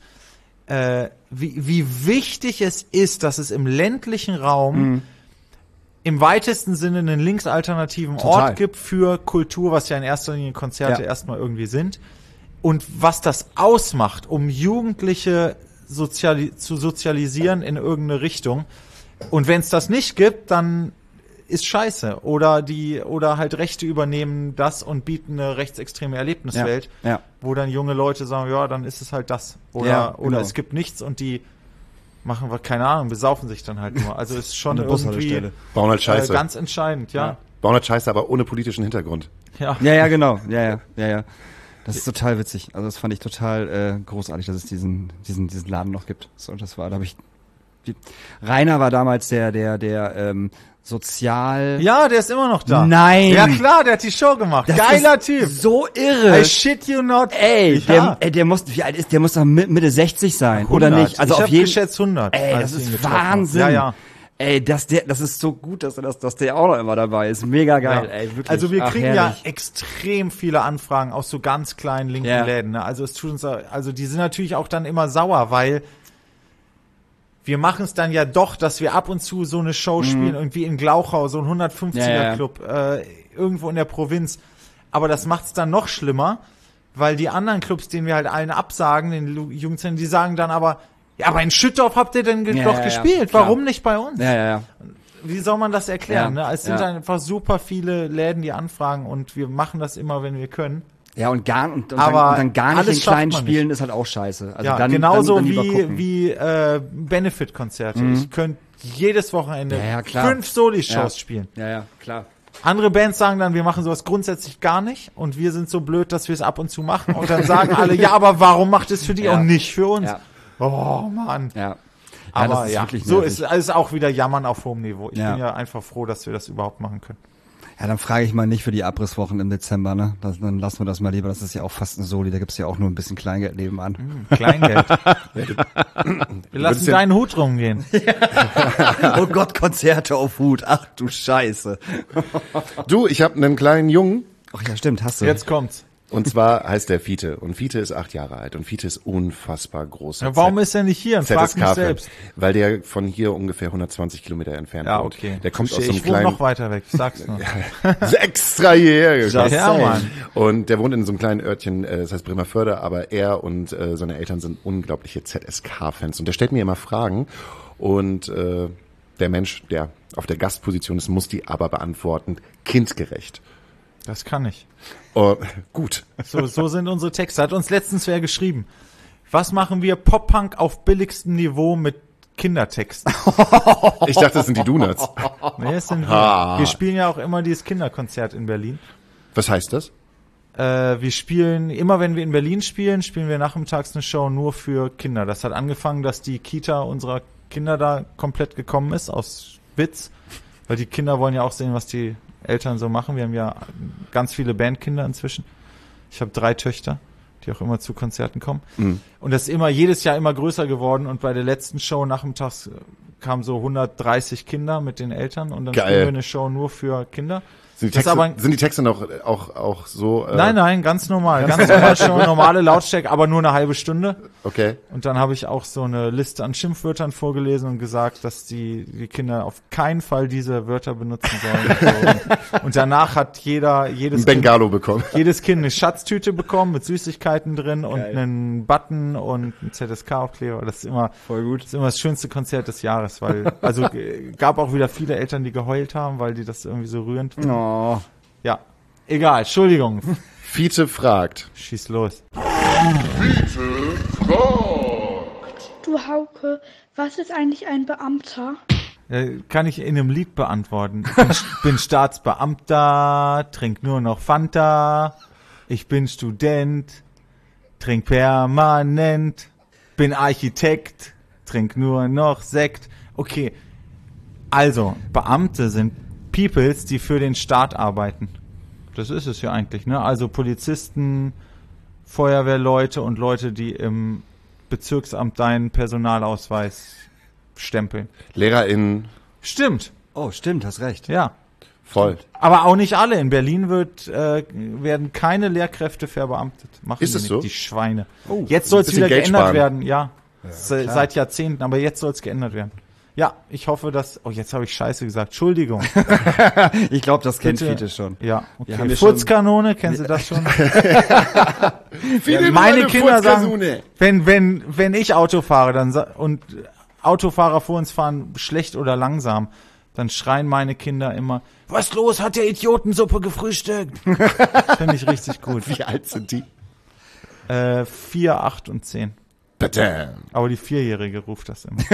Wie wichtig es ist, dass es im ländlichen Raum im weitesten Sinne einen linksalternativen Ort gibt für Kultur, was ja in erster Linie Konzerte erstmal irgendwie sind. Und was das ausmacht, um Jugendliche zu sozialisieren in irgendeine Richtung. Und wenn es das nicht gibt, dann ist scheiße. Oder halt Rechte übernehmen das und bieten eine rechtsextreme Erlebniswelt, wo dann junge Leute sagen, ja, dann ist es halt das. Oder es gibt nichts und die machen wir, keine Ahnung, besaufen sich dann halt nur. Also ist schon irgendwie bauen halt Scheiße. Ganz entscheidend, Bauen halt Scheiße, aber ohne politischen Hintergrund. Ja, genau. Ja. Das ist total witzig. Also das fand ich total großartig, dass es diesen Laden noch gibt. So, das war, da habe ich Rainer war damals der Sozial... Ja, der ist immer noch da. Nein! Ja klar, der hat die Show gemacht. Das Geiler ist Typ. So irre. I shit you not. Ey, der muss, wie alt ist der? Muss doch Mitte 60 sein, 100. oder nicht? Also ich auf jeden geschätzt 100. Ey, das ist Wahnsinn. Ja. Ey, das ist so gut, dass der auch noch immer dabei ist. Mega geil, Ja. ey, wirklich. Also wir kriegen herrlich. extrem viele Anfragen aus so ganz kleinen linken Läden. Ne? Also es tut uns, also die sind natürlich auch dann immer sauer, weil wir machen es dann ja doch, dass wir ab und zu so eine Show spielen, irgendwie in Glauchau, so ein 150er-Club, irgendwo in der Provinz. Aber das macht's dann noch schlimmer, weil die anderen Clubs, denen wir halt allen absagen, den Jugendzentren, die sagen dann aber, ja, aber in Schüttorf habt ihr denn doch gespielt, warum nicht bei uns? Ja. Wie soll man das erklären? Ja, Ne? Es sind einfach super viele Läden, die anfragen und wir machen das immer, wenn wir können. Ja, und dann gar nicht alles in kleinen schafft man Spielen ist halt auch scheiße. Also ja, dann, genauso dann lieber gucken. wie Benefit-Konzerte. Ich könnte jedes Wochenende Ja, klar. 5 Soli-Shows spielen. Ja, klar. Andere Bands sagen dann, wir machen sowas grundsätzlich gar nicht und wir sind so blöd, dass wir es ab und zu machen und dann sagen alle, ja, aber warum macht es für die und nicht für uns? Ja. Oh Mann. Ja. Aber das ist ja, wirklich so nervig. ist auch wieder Jammern auf hohem Niveau. Ich Ja. bin ja einfach froh, dass wir das überhaupt machen können. Ja, dann frage ich mal nicht für die Abrisswochen im Dezember, ne? Dann lassen wir das mal lieber. Das ist ja auch fast ein Soli. Da gibt's ja auch nur ein bisschen Kleingeld nebenan. Kleingeld. Wir lassen deinen Hut rumgehen. Oh Gott, Konzerte auf Hut. Ach du Scheiße. Du, ich habe einen kleinen Jungen. Ach ja, stimmt, hast du. Jetzt kommt's. Und zwar heißt der Fiete. Und Fiete ist 8 Jahre alt. Und Fiete ist unfassbar groß. Ja, warum ist er nicht hier? Und frag mich selbst. Weil der von hier ungefähr 120 Kilometer entfernt Ja, wohnt. okay. Der kommt aus so einem Ich wohne kleinen... noch weiter weg, ich sag's nur. extra hierher gekommen. Ja, Mann. Und der wohnt in so einem kleinen Örtchen, das heißt Bremerförde, aber er und seine Eltern sind unglaubliche ZSK-Fans. Und der stellt mir immer Fragen. Und der Mensch, der auf der Gastposition ist, muss die aber beantworten. Kindgerecht. Das kann ich. Gut. So sind unsere Texte. Hat uns letztens wer geschrieben. Was machen wir? Pop-Punk auf billigstem Niveau mit Kindertexten. Ich dachte, das sind die Donuts. Nee, das sind wir. Wir spielen ja auch immer dieses Kinderkonzert in Berlin. Was heißt das? Wir spielen, immer wenn wir in Berlin spielen, spielen wir nachmittags eine Show nur für Kinder. Das hat angefangen, dass die Kita unserer Kinder da komplett gekommen ist, aus Witz. Weil die Kinder wollen ja auch sehen, was die Eltern so machen. Wir haben ja ganz viele Bandkinder inzwischen. Ich habe 3 Töchter, die auch immer zu Konzerten kommen. Mhm. Und das ist immer jedes Jahr immer größer geworden. Und bei der letzten Show nachmittags kamen so 130 Kinder mit den Eltern. Und dann spielen wir eine Show nur für Kinder. Sind die Texte noch auch so? Nein, ganz normal. Ganz normal schon normale Lautstärke, aber nur eine halbe Stunde. Okay. Und dann habe ich auch so eine Liste an Schimpfwörtern vorgelesen und gesagt, dass die Kinder auf keinen Fall diese Wörter benutzen sollen. Und danach hat jedes Bengalo bekommen. Jedes Kind eine Schatztüte bekommen mit Süßigkeiten drin und einen Button und einen ZSK-Aufkleber. Das ist immer voll gut. Das ist immer das schönste Konzert des Jahres, weil gab auch wieder viele Eltern, die geheult haben, weil die das irgendwie so rührend finden. Oh. Ja, egal, Entschuldigung. Fiete fragt. Schieß los. Fiete fragt. Du Hauke, was ist eigentlich ein Beamter? Kann ich in einem Lied beantworten. Ich bin Staatsbeamter, trink nur noch Fanta. Ich bin Student, trink permanent. Bin Architekt, trink nur noch Sekt. Okay, also Beamte sind Peoples, die für den Staat arbeiten. Das ist es ja eigentlich, ne? Also Polizisten, Feuerwehrleute und Leute, die im Bezirksamt deinen Personalausweis stempeln. LehrerInnen. Stimmt. Oh, stimmt, hast recht. Ja. Voll. Aber auch nicht alle. In Berlin werden keine Lehrkräfte verbeamtet. Machen ist die es nicht, so? die Schweine. Oh, jetzt soll es wieder Geld geändert sparen. werden, ja. Seit Jahrzehnten, aber jetzt soll es geändert werden. Ja, ich hoffe, dass... Oh, jetzt habe ich Scheiße gesagt. Entschuldigung. Ich glaube, das kennt Bitte. Fiete schon. Ja, Wir haben okay. ja Furzkanone, kennst du das schon? Viele Meine Kinder sagen, Furzkasune. wenn ich Auto fahre und Autofahrer vor uns fahren schlecht oder langsam, dann schreien meine Kinder immer, was los, hat der Idiotensuppe gefrühstückt? Finde ich richtig gut. Wie alt sind die? 4, 8 und 10. Badam. Aber die 4-Jährige ruft das immer.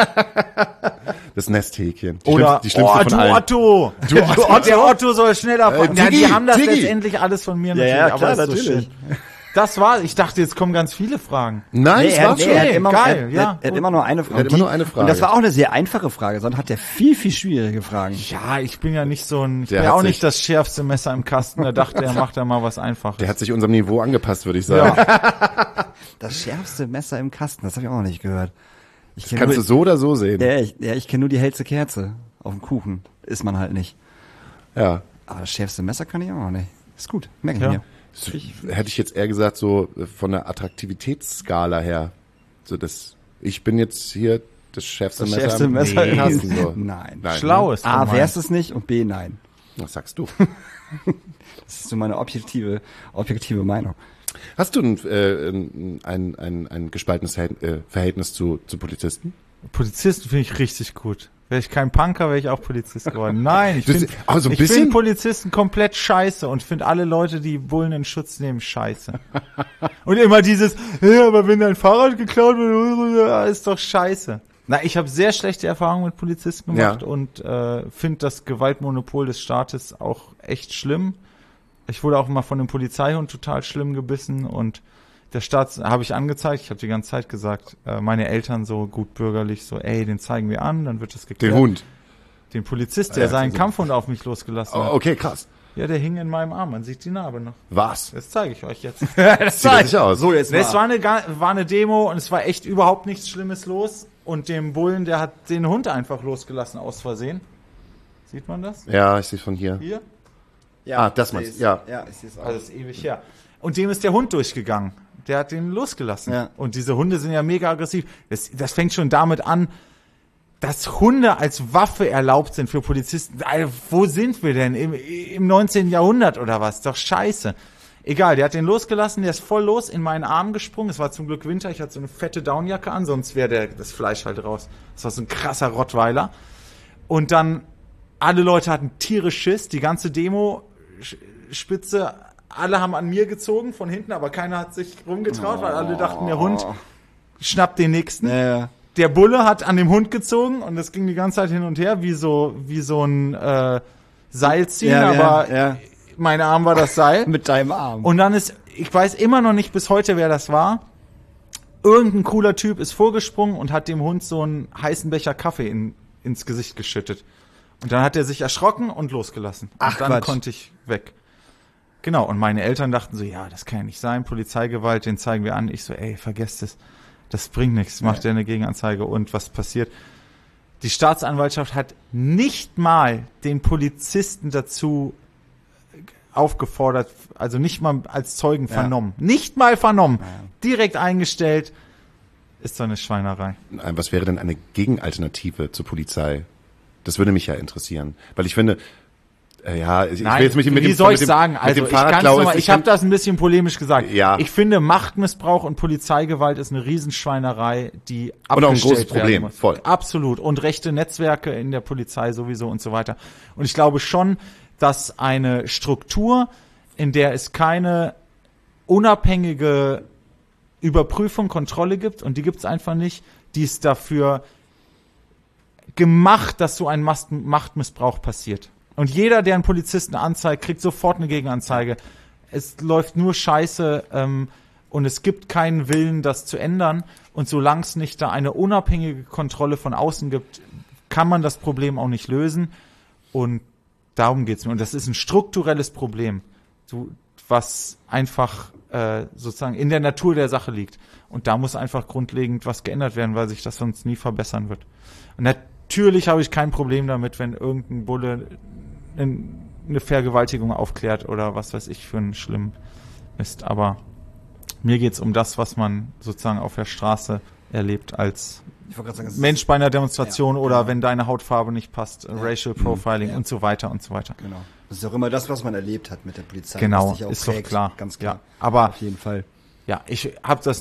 Das Nesthäkchen. Oder, die schlimmste von du allen. Otto! Du Otto! Der Otto soll schneller fahren. Ja, die Diggi, haben das Diggi. letztendlich alles von mir natürlich, ja, klar, aber ist so natürlich. schön. Das war, ich dachte, jetzt kommen ganz viele Fragen. Nein, es war schon. er hat immer, geil, er ja, hat immer nur eine Frage. Er hat immer nur eine Frage. Und das war auch eine sehr einfache Frage, sondern hat der viel, viel schwierige Fragen. Ja, ich bin ja nicht so ein, ich Der bin hat auch sich- nicht das schärfste Messer im Kasten. Da dachte er, macht da mal was Einfaches. Der hat sich unserem Niveau angepasst, würde ich sagen. Das schärfste Messer im Kasten, das habe ich auch noch nicht gehört. Ich kenn Kannst du nur, so oder so sehen. ich kenne nur die hellste Kerze auf dem Kuchen. Ist man halt nicht. Ja. Aber das schärfste Messer kann ich auch noch nicht. Ist gut, merke ich Ja. mir. Hätte ich jetzt eher gesagt, so von der Attraktivitätsskala her. So ich bin jetzt hier das schärfste Das Messer, schärfste Messer im im Kasten. So. Nein. Schlau ist A, gemeint. wär's es nicht und B, nein. Was sagst du? Das ist so meine objektive Meinung. Hast du ein gespaltenes Verhältnis zu Polizisten? Polizisten finde ich richtig gut. Wäre ich kein Punker, wäre ich auch Polizist geworden. Nein, ich so finde Polizisten komplett scheiße und finde alle Leute, die Bullen in Schutz nehmen, scheiße. Und immer dieses, ja, aber wenn dein Fahrrad geklaut wird, ist doch scheiße. Na, ich habe sehr schlechte Erfahrungen mit Polizisten gemacht und finde das Gewaltmonopol des Staates auch echt schlimm. Ich wurde auch immer von einem Polizeihund total schlimm gebissen und der Staat habe ich angezeigt, ich habe die ganze Zeit gesagt, meine Eltern so gut bürgerlich, so, den zeigen wir an, dann wird das geklärt. Den Hund? Den Polizist, der seinen Kampfhund auf mich losgelassen hat. Okay, krass. Ja, der hing in meinem Arm, man sieht die Narbe noch. Was? Das zeige ich euch jetzt. Das sieht richtig aus. So, jetzt mal. Es war eine Demo und es war echt überhaupt nichts Schlimmes los und dem Bullen, der hat den Hund einfach losgelassen aus Versehen. Sieht man das? Ja, ich sehe es von hier. Hier? Ja, das meinst du, ja. Ja, ich sehe es auch. Also das ist ewig her. Und dem ist der Hund durchgegangen. Der hat den losgelassen. Ja. Und diese Hunde sind ja mega aggressiv. Das fängt schon damit an, dass Hunde als Waffe erlaubt sind für Polizisten. Alter, wo sind wir denn? Im 19. Jahrhundert oder was? Doch scheiße. Egal, der hat den losgelassen, der ist voll los in meinen Arm gesprungen. Es war zum Glück Winter, ich hatte so eine fette Downjacke an, sonst wäre das Fleisch halt raus. Das war so ein krasser Rottweiler. Und dann, alle Leute hatten tierisch Schiss, die ganze Demo-Spitze, alle haben an mir gezogen von hinten, aber keiner hat sich rumgetraut, weil alle dachten, der Hund schnappt den nächsten. Ja. Der Bulle hat an dem Hund gezogen und das ging die ganze Zeit hin und her, wie so ein Seilziehen, aber mein Arm war das Seil. Mit deinem Arm. Und dann ich weiß immer noch nicht bis heute, wer das war. Irgendein cooler Typ ist vorgesprungen und hat dem Hund so einen heißen Becher Kaffee ins Gesicht geschüttet. Und dann hat er sich erschrocken und losgelassen. Ach, und dann konnte ich weg. Genau, und meine Eltern dachten so, ja, das kann ja nicht sein, Polizeigewalt, den zeigen wir an. Ich so, vergesst es, das bringt nichts, macht ja eine Gegenanzeige. Und was passiert? Die Staatsanwaltschaft hat nicht mal den Polizisten dazu aufgefordert, also nicht mal als Zeugen vernommen. Nicht mal vernommen. Ja. Direkt eingestellt. Ist doch eine Schweinerei. Was wäre denn eine Gegenalternative zur Polizei? Das würde mich ja interessieren. Weil ich finde, ich will jetzt mit dem ich habe das ein bisschen polemisch gesagt. Ja. Ich finde, Machtmissbrauch und Polizeigewalt ist eine Riesenschweinerei, die abgestellt und auch ein großes Problem, muss. Voll. Absolut. Und rechte Netzwerke in der Polizei sowieso und so weiter. Und ich glaube schon, dass eine Struktur, in der es keine unabhängige Überprüfung, Kontrolle gibt, und die gibt es einfach nicht, die ist dafür gemacht, dass so ein Machtmissbrauch passiert. Und jeder, der einen Polizisten anzeigt, kriegt sofort eine Gegenanzeige. Es läuft nur Scheiße und es gibt keinen Willen, das zu ändern. Und solange es nicht da eine unabhängige Kontrolle von außen gibt, kann man das Problem auch nicht lösen. Und darum geht's mir. Und das ist ein strukturelles Problem, was einfach sozusagen in der Natur der Sache liegt. Und da muss einfach grundlegend was geändert werden, weil sich das sonst nie verbessern wird. Und natürlich habe ich kein Problem damit, wenn irgendein Bulle eine Vergewaltigung aufklärt oder was weiß ich für einen schlimmen Mist. Aber mir geht's um das, was man sozusagen auf der Straße erlebt als Mensch bei einer Demonstration oder wenn deine Hautfarbe nicht passt, Racial Profiling und so weiter und so weiter. Genau. Das ist auch immer das, was man erlebt hat mit der Polizei. Genau, was dich auch ist prägt. doch klar. Ganz klar. Ja, aber auf jeden Fall. Ja, ich hab's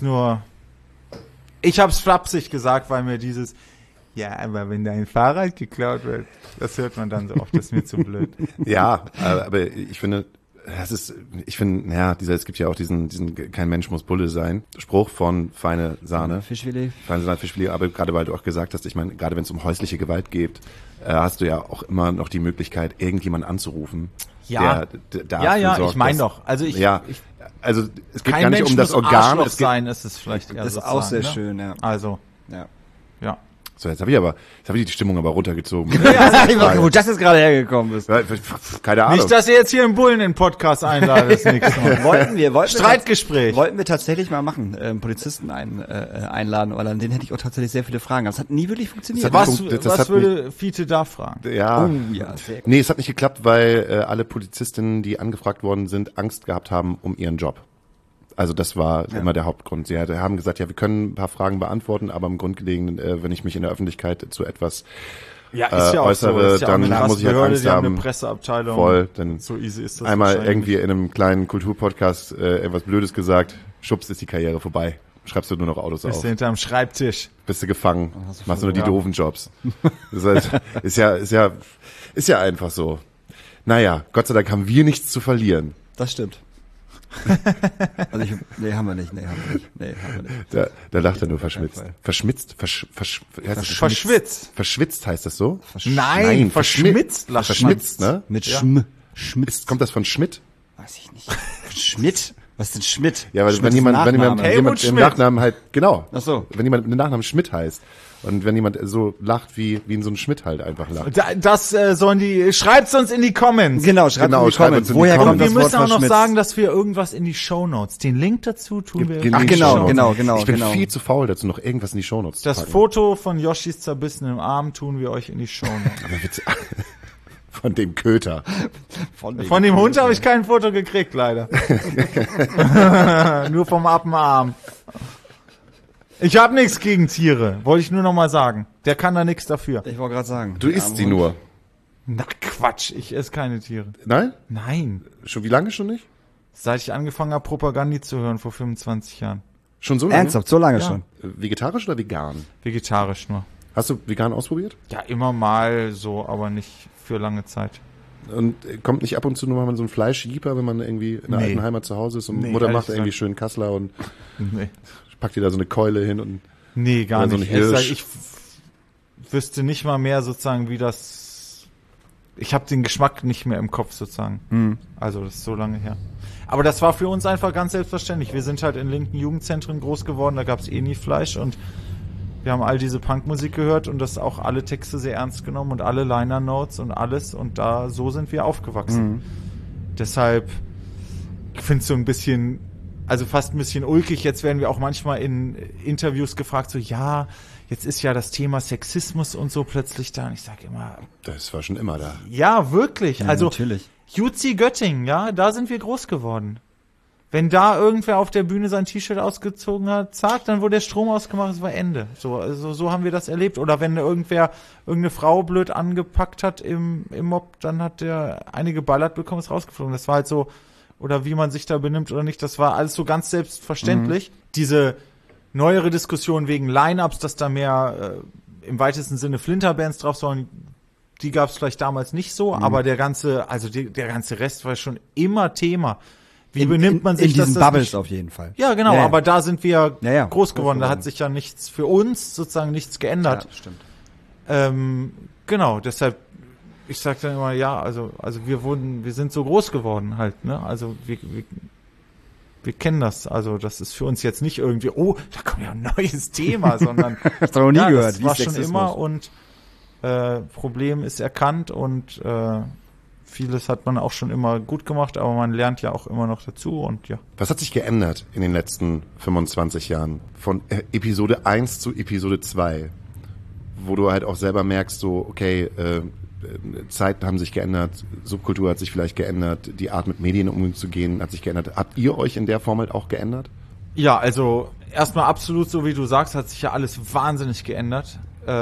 flapsig gesagt, weil mir ja, aber wenn dein Fahrrad geklaut wird, das hört man dann so oft, das ist mir zu blöd. Ja, aber ich finde, es gibt ja auch diesen kein Mensch muss Bulle sein, Spruch von Feine Sahne. Fischfilet. Feine Sahne, Fischfilet, aber gerade weil du auch gesagt hast, ich meine, gerade wenn es um häusliche Gewalt geht, hast du ja auch immer noch die Möglichkeit, irgendjemanden anzurufen. Ja, sorgt, ich meine doch. Also es geht gar nicht um das Organ. Es sein, ist es vielleicht eher das ist auch sehr schön, ja. Also, ja. So, jetzt habe ich die Stimmung aber runtergezogen. Wo das jetzt gerade hergekommen ist. Keine Ahnung. Nicht, dass ihr jetzt hier einen Bullen in den Podcast einladet. Streitgespräch. Wollten wir tatsächlich mal machen, Polizisten einladen, weil an denen hätte ich auch tatsächlich sehr viele Fragen. Das hat nie wirklich funktioniert. Was würde Fiete da fragen? Ja. Sehr gut. Nee, es hat nicht geklappt, weil alle Polizistinnen, die angefragt worden sind, Angst gehabt haben um ihren Job. Also das war immer der Hauptgrund. Sie haben gesagt, ja, wir können ein paar Fragen beantworten, aber im Grundlegenden, wenn ich mich in der Öffentlichkeit zu etwas äußere, dann muss ich halt Angst haben. Eine Presseabteilung. Voll, dann so easy ist das einmal irgendwie in einem kleinen Kulturpodcast etwas Blödes gesagt, schubst ist die Karriere vorbei. schreibst du nur noch Autos Bist auf. du hinterm Schreibtisch. Bist du gefangen, machst nur die doofen Jobs. Das ist ja einfach so. Naja, Gott sei Dank haben wir nichts zu verlieren. Das stimmt. Also haben wir nicht. Da lacht er nur verschmitzt. Verschwitzt heißt das so? Nein, verschmitzt. Verschmitzt, ne? Mit ja. Schmidt. Kommt das von Schmidt? Weiß ich nicht. Schmidt? Was ist denn Schmidt? Ja, weil Schmidt wenn jemand im Nachnamen halt, genau. Ach so. Wenn jemand mit Nachnamen Schmidt heißt. Und wenn jemand so lacht, wie in so ein Schmidt halt einfach lacht. Schreibt's uns in die Comments. Genau, schreibt in die Comments. Woher kommt das Wort? Wir müssen auch noch Schmitz? sagen, dass wir irgendwas in die Shownotes. Den Link dazu tun wir. Ach, genau. Ich bin viel zu faul dazu, noch irgendwas in die Shownotes zu packen. Das Foto von Yoshis zerbissenem Arm tun wir euch in die Shownotes. Aber bitte, von dem Köter. Von dem Hund habe ich kein Foto gekriegt, leider. Nur vom Appenarm. Ich habe nichts gegen Tiere, wollte ich nur noch mal sagen. Der kann da nichts dafür. Ich wollte gerade sagen. Du isst sie nur. Na Quatsch, ich esse keine Tiere. Nein? Nein. Schon wie lange schon nicht? Seit ich angefangen habe, Propaganda zu hören, vor 25 Jahren. Schon so lange? Ernsthaft, so lange schon? Vegetarisch oder vegan? Vegetarisch nur. Hast du vegan ausprobiert? Ja, immer mal so, aber nicht für lange Zeit. Und kommt nicht ab und zu nur mal so ein Fleischjieper, wenn man irgendwie in der alten Heimat zu Hause ist und Mutter macht irgendwie schön Kassler und packt dir da so eine Keule hin und nee, gar so nicht. Ich wüsste nicht mal mehr sozusagen, wie das. Ich habe den Geschmack nicht mehr im Kopf sozusagen. Mhm. Also das ist so lange her. Aber das war für uns einfach ganz selbstverständlich. Wir sind halt in linken Jugendzentren groß geworden, da gab's eh nie Fleisch und wir haben all diese Punkmusik gehört und das auch alle Texte sehr ernst genommen und alle Liner-Notes und alles und so sind wir aufgewachsen. Mhm. Deshalb, ich finde es so ein bisschen, also fast ein bisschen ulkig. Jetzt werden wir auch manchmal in Interviews gefragt, so ja, jetzt ist ja das Thema Sexismus und so plötzlich da. Und ich sage immer, das war schon immer da. Ja, wirklich. Ja, also natürlich. UC Göttingen, ja, da sind wir groß geworden. Wenn da irgendwer auf der Bühne sein T-Shirt ausgezogen hat, zack, dann wurde der Strom ausgemacht, es war Ende. So haben wir das erlebt. Oder wenn irgendeine Frau blöd angepackt hat im Mob, dann hat der eine geballert bekommen, ist rausgeflogen. Das war halt so, oder wie man sich da benimmt oder nicht, das war alles so ganz selbstverständlich. Diese neuere Diskussion wegen Line-Ups, dass da mehr im weitesten Sinne Flinterbands drauf sollen, die gab es vielleicht damals nicht so, aber der ganze Rest war schon immer Thema. Wie benimmt man sich in diesen das Bubbles nicht? auf jeden Fall. Ja, genau, aber da sind wir Ja, groß geworden. Da hat sich ja nichts für uns sozusagen nichts geändert. Ja, stimmt. Genau, deshalb, ich sag dann immer, ja, also wir sind so groß geworden halt, ne? Also wir kennen das. Also das ist für uns jetzt nicht irgendwie, oh, da kommt ja ein neues Thema, sondern Hast du noch nie gehört, das wie war schon Sexismus. immer und Problem ist erkannt und vieles hat man auch schon immer gut gemacht, aber man lernt ja auch immer noch dazu und ja. Was hat sich geändert in den letzten 25 Jahren? Von Episode 1 zu Episode 2, wo du halt auch selber merkst, so, okay, Zeiten haben sich geändert, Subkultur hat sich vielleicht geändert, die Art mit Medien umzugehen hat sich geändert. Habt ihr euch in der Form halt auch geändert? Ja, also erstmal absolut so, wie du sagst, hat sich ja alles wahnsinnig geändert.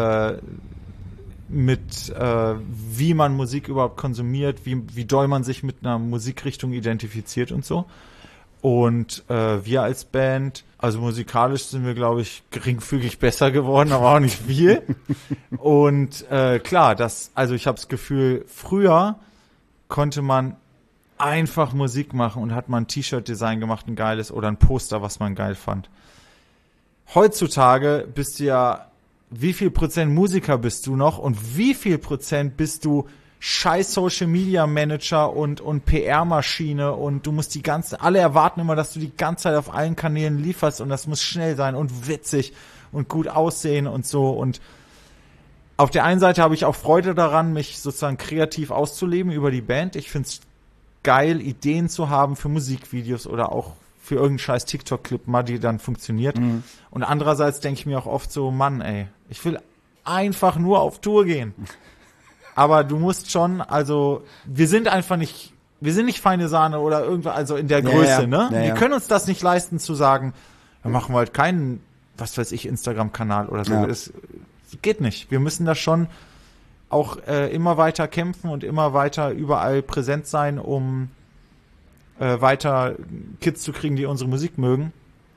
Mit wie man Musik überhaupt konsumiert, wie doll man sich mit einer Musikrichtung identifiziert und so. Und wir als Band, also musikalisch sind wir, glaube ich, geringfügig besser geworden, aber auch nicht viel. Und klar, also ich habe das Gefühl, früher konnte man einfach Musik machen und hat mal ein T-Shirt-Design gemacht, ein geiles, oder ein Poster, was man geil fand. Heutzutage bist du ja, wie viel Prozent Musiker bist du noch und wie viel Prozent bist du scheiß Social Media Manager und PR-Maschine und du musst alle erwarten immer, dass du die ganze Zeit auf allen Kanälen lieferst und das muss schnell sein und witzig und gut aussehen und so. Und auf der einen Seite habe ich auch Freude daran, mich sozusagen kreativ auszuleben über die Band. Ich find's geil, Ideen zu haben für Musikvideos oder auch für irgendeinen scheiß TikTok-Clip mal, die dann funktioniert. Mhm. Und andererseits denke ich mir auch oft so, Mann, ey, ich will einfach nur auf Tour gehen. Aber du musst schon, also, wir sind nicht feine Sahne oder irgendwas, also in der Größe, ne? Ja, wir können uns das nicht leisten zu sagen, wir machen halt keinen, was weiß ich, Instagram-Kanal oder so. Das geht nicht. Wir müssen da schon auch immer weiter kämpfen und immer weiter überall präsent sein, um weiter Kids zu kriegen, die unsere Musik mögen.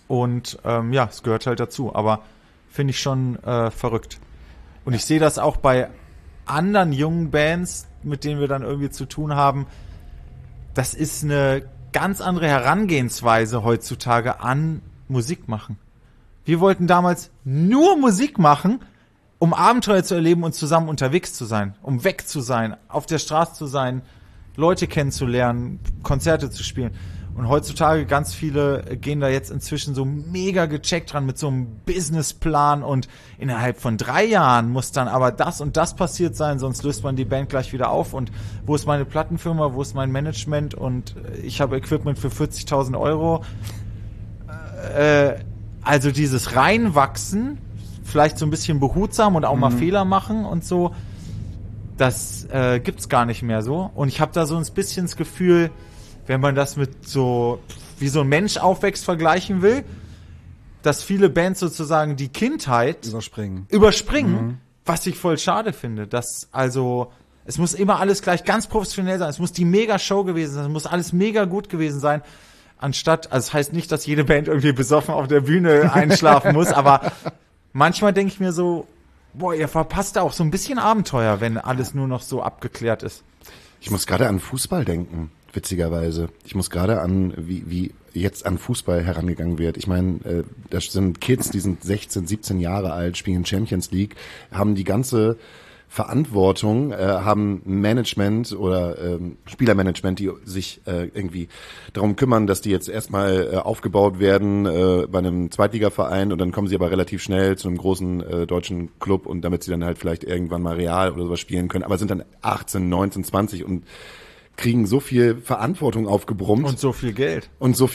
Und es gehört halt dazu. Aber finde ich schon verrückt. Und ich sehe das auch bei anderen jungen Bands, mit denen wir dann irgendwie zu tun haben. Das ist eine ganz andere Herangehensweise heutzutage an Musik machen. Wir wollten damals nur Musik machen, um Abenteuer zu erleben und zusammen unterwegs zu sein, um weg zu sein, auf der Straße zu sein, Leute kennenzulernen, Konzerte zu spielen. Und heutzutage ganz viele gehen da jetzt inzwischen so mega gecheckt dran mit so einem Businessplan und innerhalb von 3 Jahren muss dann aber das und das passiert sein, sonst löst man die Band gleich wieder auf und wo ist meine Plattenfirma, wo ist mein Management und ich habe Equipment für 40.000 Euro. Also dieses Reinwachsen, vielleicht so ein bisschen behutsam und auch mal Fehler machen und so, das gibt's gar nicht mehr so. Und ich habe da so ein bisschen das Gefühl, wenn man das mit so, wie so ein Mensch aufwächst, vergleichen will, dass viele Bands sozusagen die Kindheit überspringen, was ich voll schade finde. Dass also, es muss immer alles gleich ganz professionell sein, es muss die Mega-Show gewesen sein, es muss alles mega gut gewesen sein, anstatt, also das heißt nicht, dass jede Band irgendwie besoffen auf der Bühne einschlafen muss, aber manchmal denke ich mir so, boah, ihr verpasst da auch so ein bisschen Abenteuer, wenn alles nur noch so abgeklärt ist. Ich muss gerade an Fußball denken. Witzigerweise. Ich muss gerade an, wie jetzt an Fußball herangegangen wird. Ich meine, das sind Kids, die sind 16, 17 Jahre alt, spielen Champions League, haben die ganze Verantwortung, haben Management oder Spielermanagement, die sich irgendwie darum kümmern, dass die jetzt erstmal aufgebaut werden bei einem Zweitligaverein und dann kommen sie aber relativ schnell zu einem großen deutschen Club und damit sie dann halt vielleicht irgendwann mal Real oder sowas spielen können, aber sind dann 18, 19, 20 und kriegen so viel Verantwortung aufgebrummt. Und so viel Geld.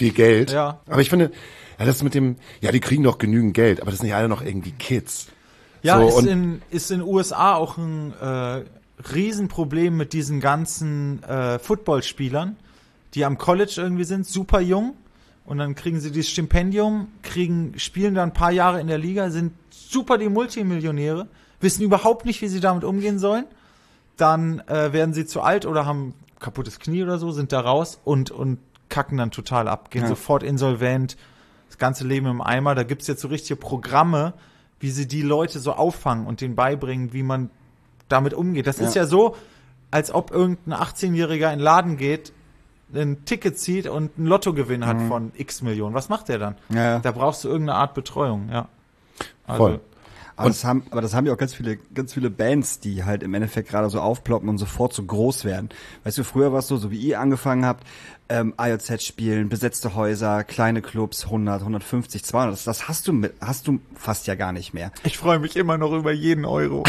Ja. Aber ich finde, ja, das mit dem, ja, die kriegen doch genügend Geld, aber das sind ja alle noch irgendwie Kids. Ja, so, ist in USA auch ein Riesenproblem mit diesen ganzen Footballspielern, die am College irgendwie sind, super jung. Und dann kriegen sie dieses Stipendium, spielen dann ein paar Jahre in der Liga, sind super die Multimillionäre, wissen überhaupt nicht, wie sie damit umgehen sollen. Dann werden sie zu alt oder haben kaputtes Knie oder so, sind da raus und kacken dann total ab, gehen sofort insolvent, das ganze Leben im Eimer. Da gibt's jetzt so richtige Programme, wie sie die Leute so auffangen und denen beibringen, wie man damit umgeht. Das ist ja so, als ob irgendein 18-Jähriger in den Laden geht, ein Ticket zieht und einen Lottogewinn hat von X Millionen. Was macht der dann? Ja. Da brauchst du irgendeine Art Betreuung, ja. Also, voll. Aber das haben ja auch ganz viele Bands, die halt im Endeffekt gerade so aufploppen und sofort so groß werden. Weißt du, früher war es so wie ihr angefangen habt, IOZ spielen, besetzte Häuser, kleine Clubs, 100, 150, 200. Das hast du fast ja gar nicht mehr. Ich freue mich immer noch über jeden Euro.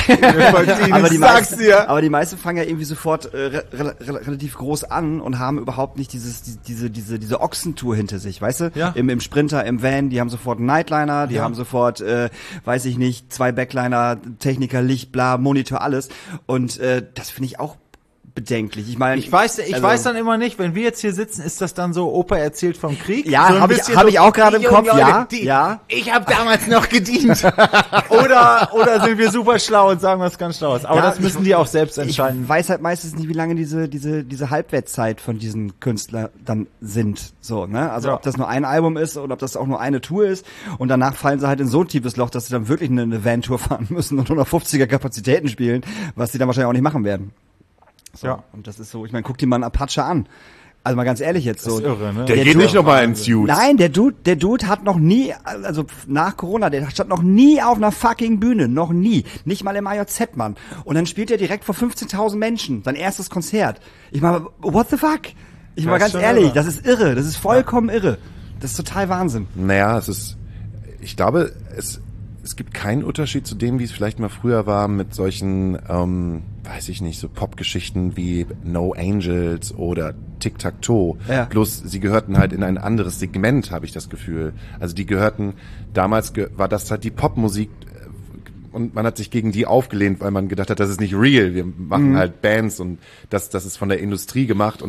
Aber die meisten fangen ja irgendwie sofort relativ groß an und haben überhaupt nicht diese Ochsentour hinter sich, weißt du? Ja. Im Sprinter, im Van, die haben sofort einen Nightliner, die haben sofort, weiß ich nicht, 2 Backliner, Techniker, Licht, bla, Monitor, alles. Und das finde ich auch bedenklich. Ich meine, ich weiß dann immer nicht, wenn wir jetzt hier sitzen, ist das dann so, Opa erzählt vom Krieg? Ja, so habe ich auch gerade im Kopf, Leute, ja. Ich habe damals noch gedient. oder sind wir super schlau und sagen was ganz Schlaues. Aber das müssen die auch selbst entscheiden. Ich weiß halt meistens nicht, wie lange diese Halbwertszeit von diesen Künstlern dann sind. So, ne? Also ob das nur ein Album ist oder ob das auch nur eine Tour ist und danach fallen sie halt in so ein tiefes Loch, dass sie dann wirklich eine Van-Tour fahren müssen und 150er Kapazitäten spielen, was sie dann wahrscheinlich auch nicht machen werden. So, ja. Und das ist so, ich meine, guck dir mal einen Apache an. Also mal ganz ehrlich jetzt so. Das ist irre, ne? Der geht nicht nochmal ins Suits. Nein, der Dude hat noch nie, also nach Corona, der stand noch nie auf einer fucking Bühne. Noch nie. Nicht mal im IOZ, Mann. Und dann spielt er direkt vor 15.000 Menschen. Sein erstes Konzert. Ich meine, what the fuck? Ich meine ganz ehrlich, irre. Das ist irre. Das ist vollkommen irre. Das ist total Wahnsinn. Naja, ich glaube, es gibt keinen Unterschied zu dem, wie es vielleicht mal früher war mit solchen, weiß ich nicht, so Popgeschichten wie No Angels oder Tic-Tac-Toe. Ja. Bloß sie gehörten halt in ein anderes Segment, habe ich das Gefühl. Also die gehörten, damals war das halt die Popmusik und man hat sich gegen die aufgelehnt, weil man gedacht hat, das ist nicht real. Wir machen halt Bands und das ist von der Industrie gemacht und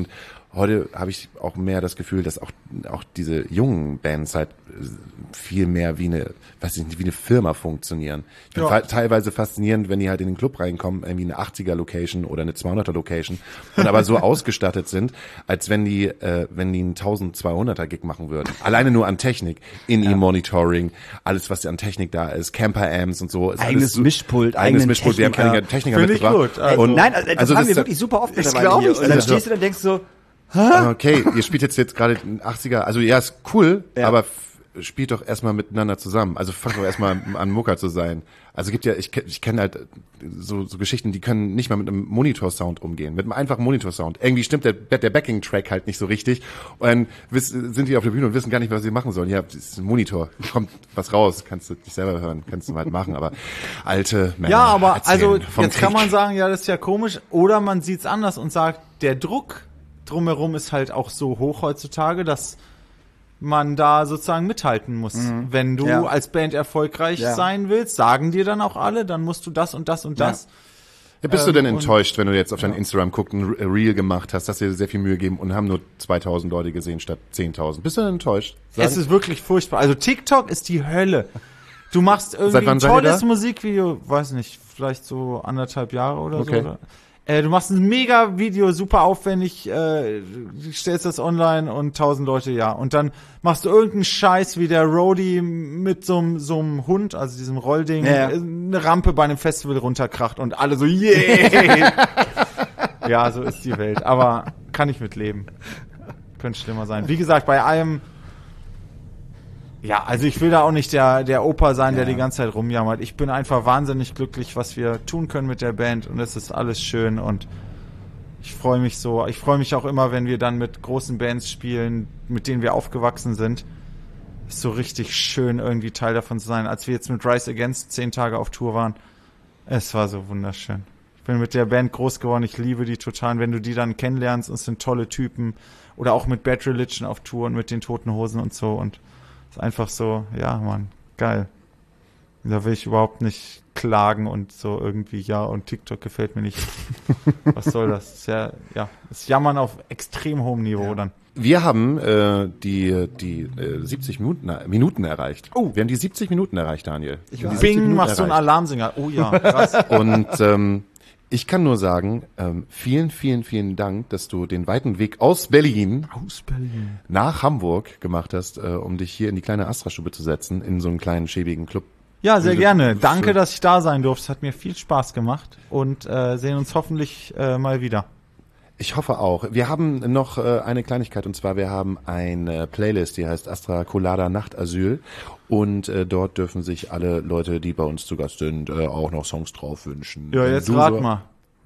Heute habe ich auch mehr das Gefühl, dass auch diese jungen Bands halt viel mehr wie eine Firma funktionieren. Ich finde teilweise faszinierend, wenn die halt in den Club reinkommen, irgendwie eine 80er-Location oder eine 200er-Location und aber so ausgestattet sind, als wenn die einen 1200er-Gig machen würden. Alleine nur an Technik, In-Ear-Monitoring, alles, was an Technik da ist, Camper-Amps und so. Eigenes Mischpult, Wir haben einige Techniker mitgebracht. Gut. Also, und nein, das haben wir wirklich super oft mittlerweile hier. Und dann stehst du da und denkst so, okay, ihr spielt jetzt gerade den 80er, also ja, ist cool, aber spielt doch erstmal miteinander zusammen. Also fangt doch erstmal an Mucker zu sein. Also gibt ja, ich kenne halt so Geschichten, die können nicht mal mit einem Monitor-Sound umgehen, mit einem einfachen Monitor-Sound. Irgendwie stimmt der Backing-Track halt nicht so richtig und dann sind die auf der Bühne und wissen gar nicht, was sie machen sollen. Ja, das ist ein Monitor, kommt was raus, kannst du dich selber hören, kannst du halt machen, aber alte Männer ja, aber also jetzt Krieg. kann man sagen, ja, das ist ja komisch, oder man sieht's anders und sagt, der Druck drumherum ist halt auch so hoch heutzutage, dass man da sozusagen mithalten muss. Wenn du als Band erfolgreich sein willst, sagen dir dann auch alle, dann musst du das und das und das. Ja, bist du denn enttäuscht, wenn du jetzt auf dein Instagram guckst, ein Reel gemacht hast, hast dir sehr viel Mühe gegeben und haben nur 2000 Leute gesehen statt 10.000? Bist du denn enttäuscht? Es ist wirklich furchtbar. Also TikTok ist die Hölle. Du machst irgendwie ein tolles Musikvideo, weiß nicht, vielleicht so 1,5 Jahre oder so. Oder? Du machst ein mega Video, super aufwendig, stellst das online und 1000 Leute, ja. Und dann machst du irgendeinen Scheiß wie der Roadie mit so einem Hund, also diesem Rollding, eine Rampe bei einem Festival runterkracht und alle so, yeah! Ja, so ist die Welt. Aber kann ich mit leben. Könnte schlimmer sein. Wie gesagt, bei allem, ja, also ich will da auch nicht der Opa sein, der die ganze Zeit rumjammert. Ich bin einfach wahnsinnig glücklich, was wir tun können mit der Band und es ist alles schön und ich freue mich so. Ich freue mich auch immer, wenn wir dann mit großen Bands spielen, mit denen wir aufgewachsen sind. Ist so richtig schön, irgendwie Teil davon zu sein. Als wir jetzt mit Rise Against 10 Tage auf Tour waren, es war so wunderschön. Ich bin mit der Band groß geworden, ich liebe die total. Und wenn du die dann kennenlernst, und es sind tolle Typen. Oder auch mit Bad Religion auf Tour und mit den Toten Hosen und so und ist einfach so, ja, Mann, geil. Da will ich überhaupt nicht klagen und so irgendwie, ja, und TikTok gefällt mir nicht. Was soll das? Ist ja, das Jammern auf extrem hohem Niveau dann. Wir haben die 70 Minuten erreicht. Oh. Wir haben die 70 Minuten erreicht, Daniel. Bing, machst so einen Alarmsinger. Oh ja, krass. Und ich kann nur sagen, vielen, vielen, vielen Dank, dass du den weiten Weg aus Berlin nach Hamburg gemacht hast, um dich hier in die kleine Astra-Stube zu setzen, in so einen kleinen, schäbigen Club. Ja, sehr gerne. Danke, dass ich da sein durfte. Es hat mir viel Spaß gemacht und sehen uns hoffentlich mal wieder. Ich hoffe auch. Wir haben noch eine Kleinigkeit und zwar wir haben eine Playlist, die heißt Astra Colada Nachtasyl und dort dürfen sich alle Leute, die bei uns zu Gast sind, auch noch Songs drauf wünschen. Ja, jetzt rat mal.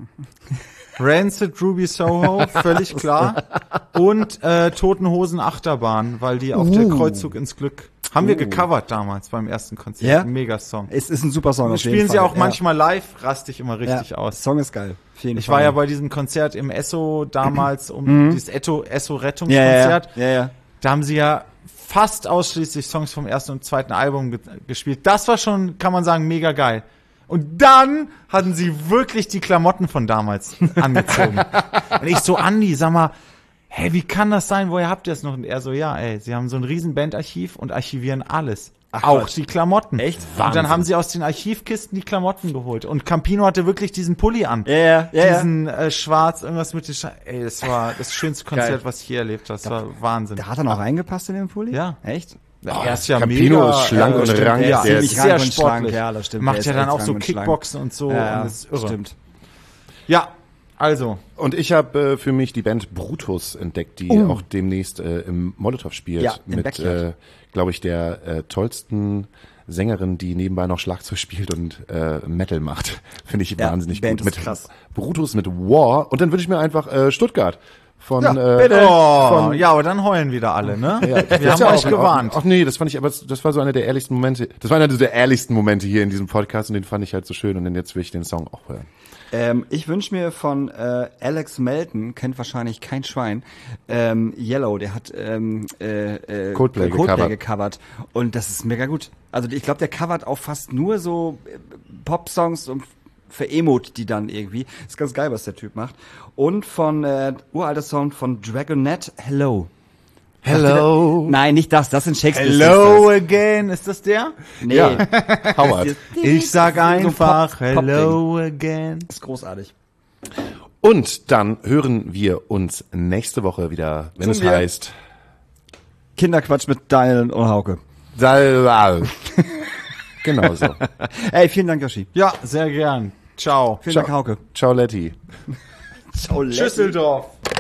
Rancid, Ruby Soho, völlig klar. Und Toten Hosen Achterbahn, weil die auf der Kreuzzug ins Glück haben wir gecovert damals beim ersten Konzert. Ja? Mega-Song. Es ist ein super Song. Wir spielen sie auch manchmal live, raste ich immer richtig aus. Song ist geil. Ich war ja bei diesem Konzert im Esso damals, dieses Esso-Rettungskonzert. Ja. Da haben sie ja fast ausschließlich Songs vom ersten und zweiten Album gespielt. Das war schon, kann man sagen, mega geil. Und dann hatten sie wirklich die Klamotten von damals angezogen. Und ich so, Andi, sag mal, hey, wie kann das sein? Woher habt ihr das noch? Und er so, ja, ey, sie haben so ein riesen Bandarchiv und archivieren alles. Auch die Klamotten. Echt? Wahnsinn. Und dann haben sie aus den Archivkisten die Klamotten geholt. Und Campino hatte wirklich diesen Pulli an. Ja. Diesen schwarz, irgendwas mit den ey, das war das schönste Konzert, was ich je erlebt habe. Das war Wahnsinn. Da hat er noch reingepasst in den Pulli? Ja. Echt? Er ist ja Campino mega ist schlank und rank. Ja, Der ist ist sehr rank und sportlich. schlank, ja, das stimmt. Macht Der ist ja dann echt auch so rank und schlank. Kickboxen und so. Ja, und das ist irre. stimmt. Ja, also. Und ich habe für mich die Band Brutus entdeckt, die auch demnächst im Molotow spielt. Ja, im mit, Backyard. glaube ich, der tollsten Sängerin, die nebenbei noch Schlagzeug spielt und Metal macht. Finde ich wahnsinnig Band gut. ist krass. Brutus mit War. Und dann wünsche ich mir einfach Stuttgart. Von, bitte. Ja, aber dann heulen wieder alle, ne? Ja, Wir haben euch gewarnt. Ach nee, das fand ich, aber das war so einer der ehrlichsten Momente. Das war einer der ehrlichsten Momente hier in diesem Podcast und den fand ich halt so schön und dann jetzt will ich den Song auch hören. Ich wünsche mir von Alex Melton, kennt wahrscheinlich kein Schwein, Yellow, der hat Coldplay gecovert und das ist mega gut. Also ich glaube, der covert auch fast nur so Pop-Songs und veremot die dann irgendwie. Ist ganz geil, was der Typ macht. Und von uralter Song von Dragonette, Hello. Hello. Nein, nicht das sind Shakespeare Hello Sisters. again, ist das der? Nee. Ja. Howard. Ich sag So ein einfach Pop-Ding. Hello again. Ist großartig. Und dann hören wir uns nächste Woche wieder, wenn Tun es wir. heißt Kinderquatsch mit Daniel und Hauke. Salal. Genau so. Ey, vielen Dank, Yoshi. Ja, sehr gern. Ciao. Vielen Dank, Hauke. Ciao, Letty. Ciao, Leslie. Schüsseldorf.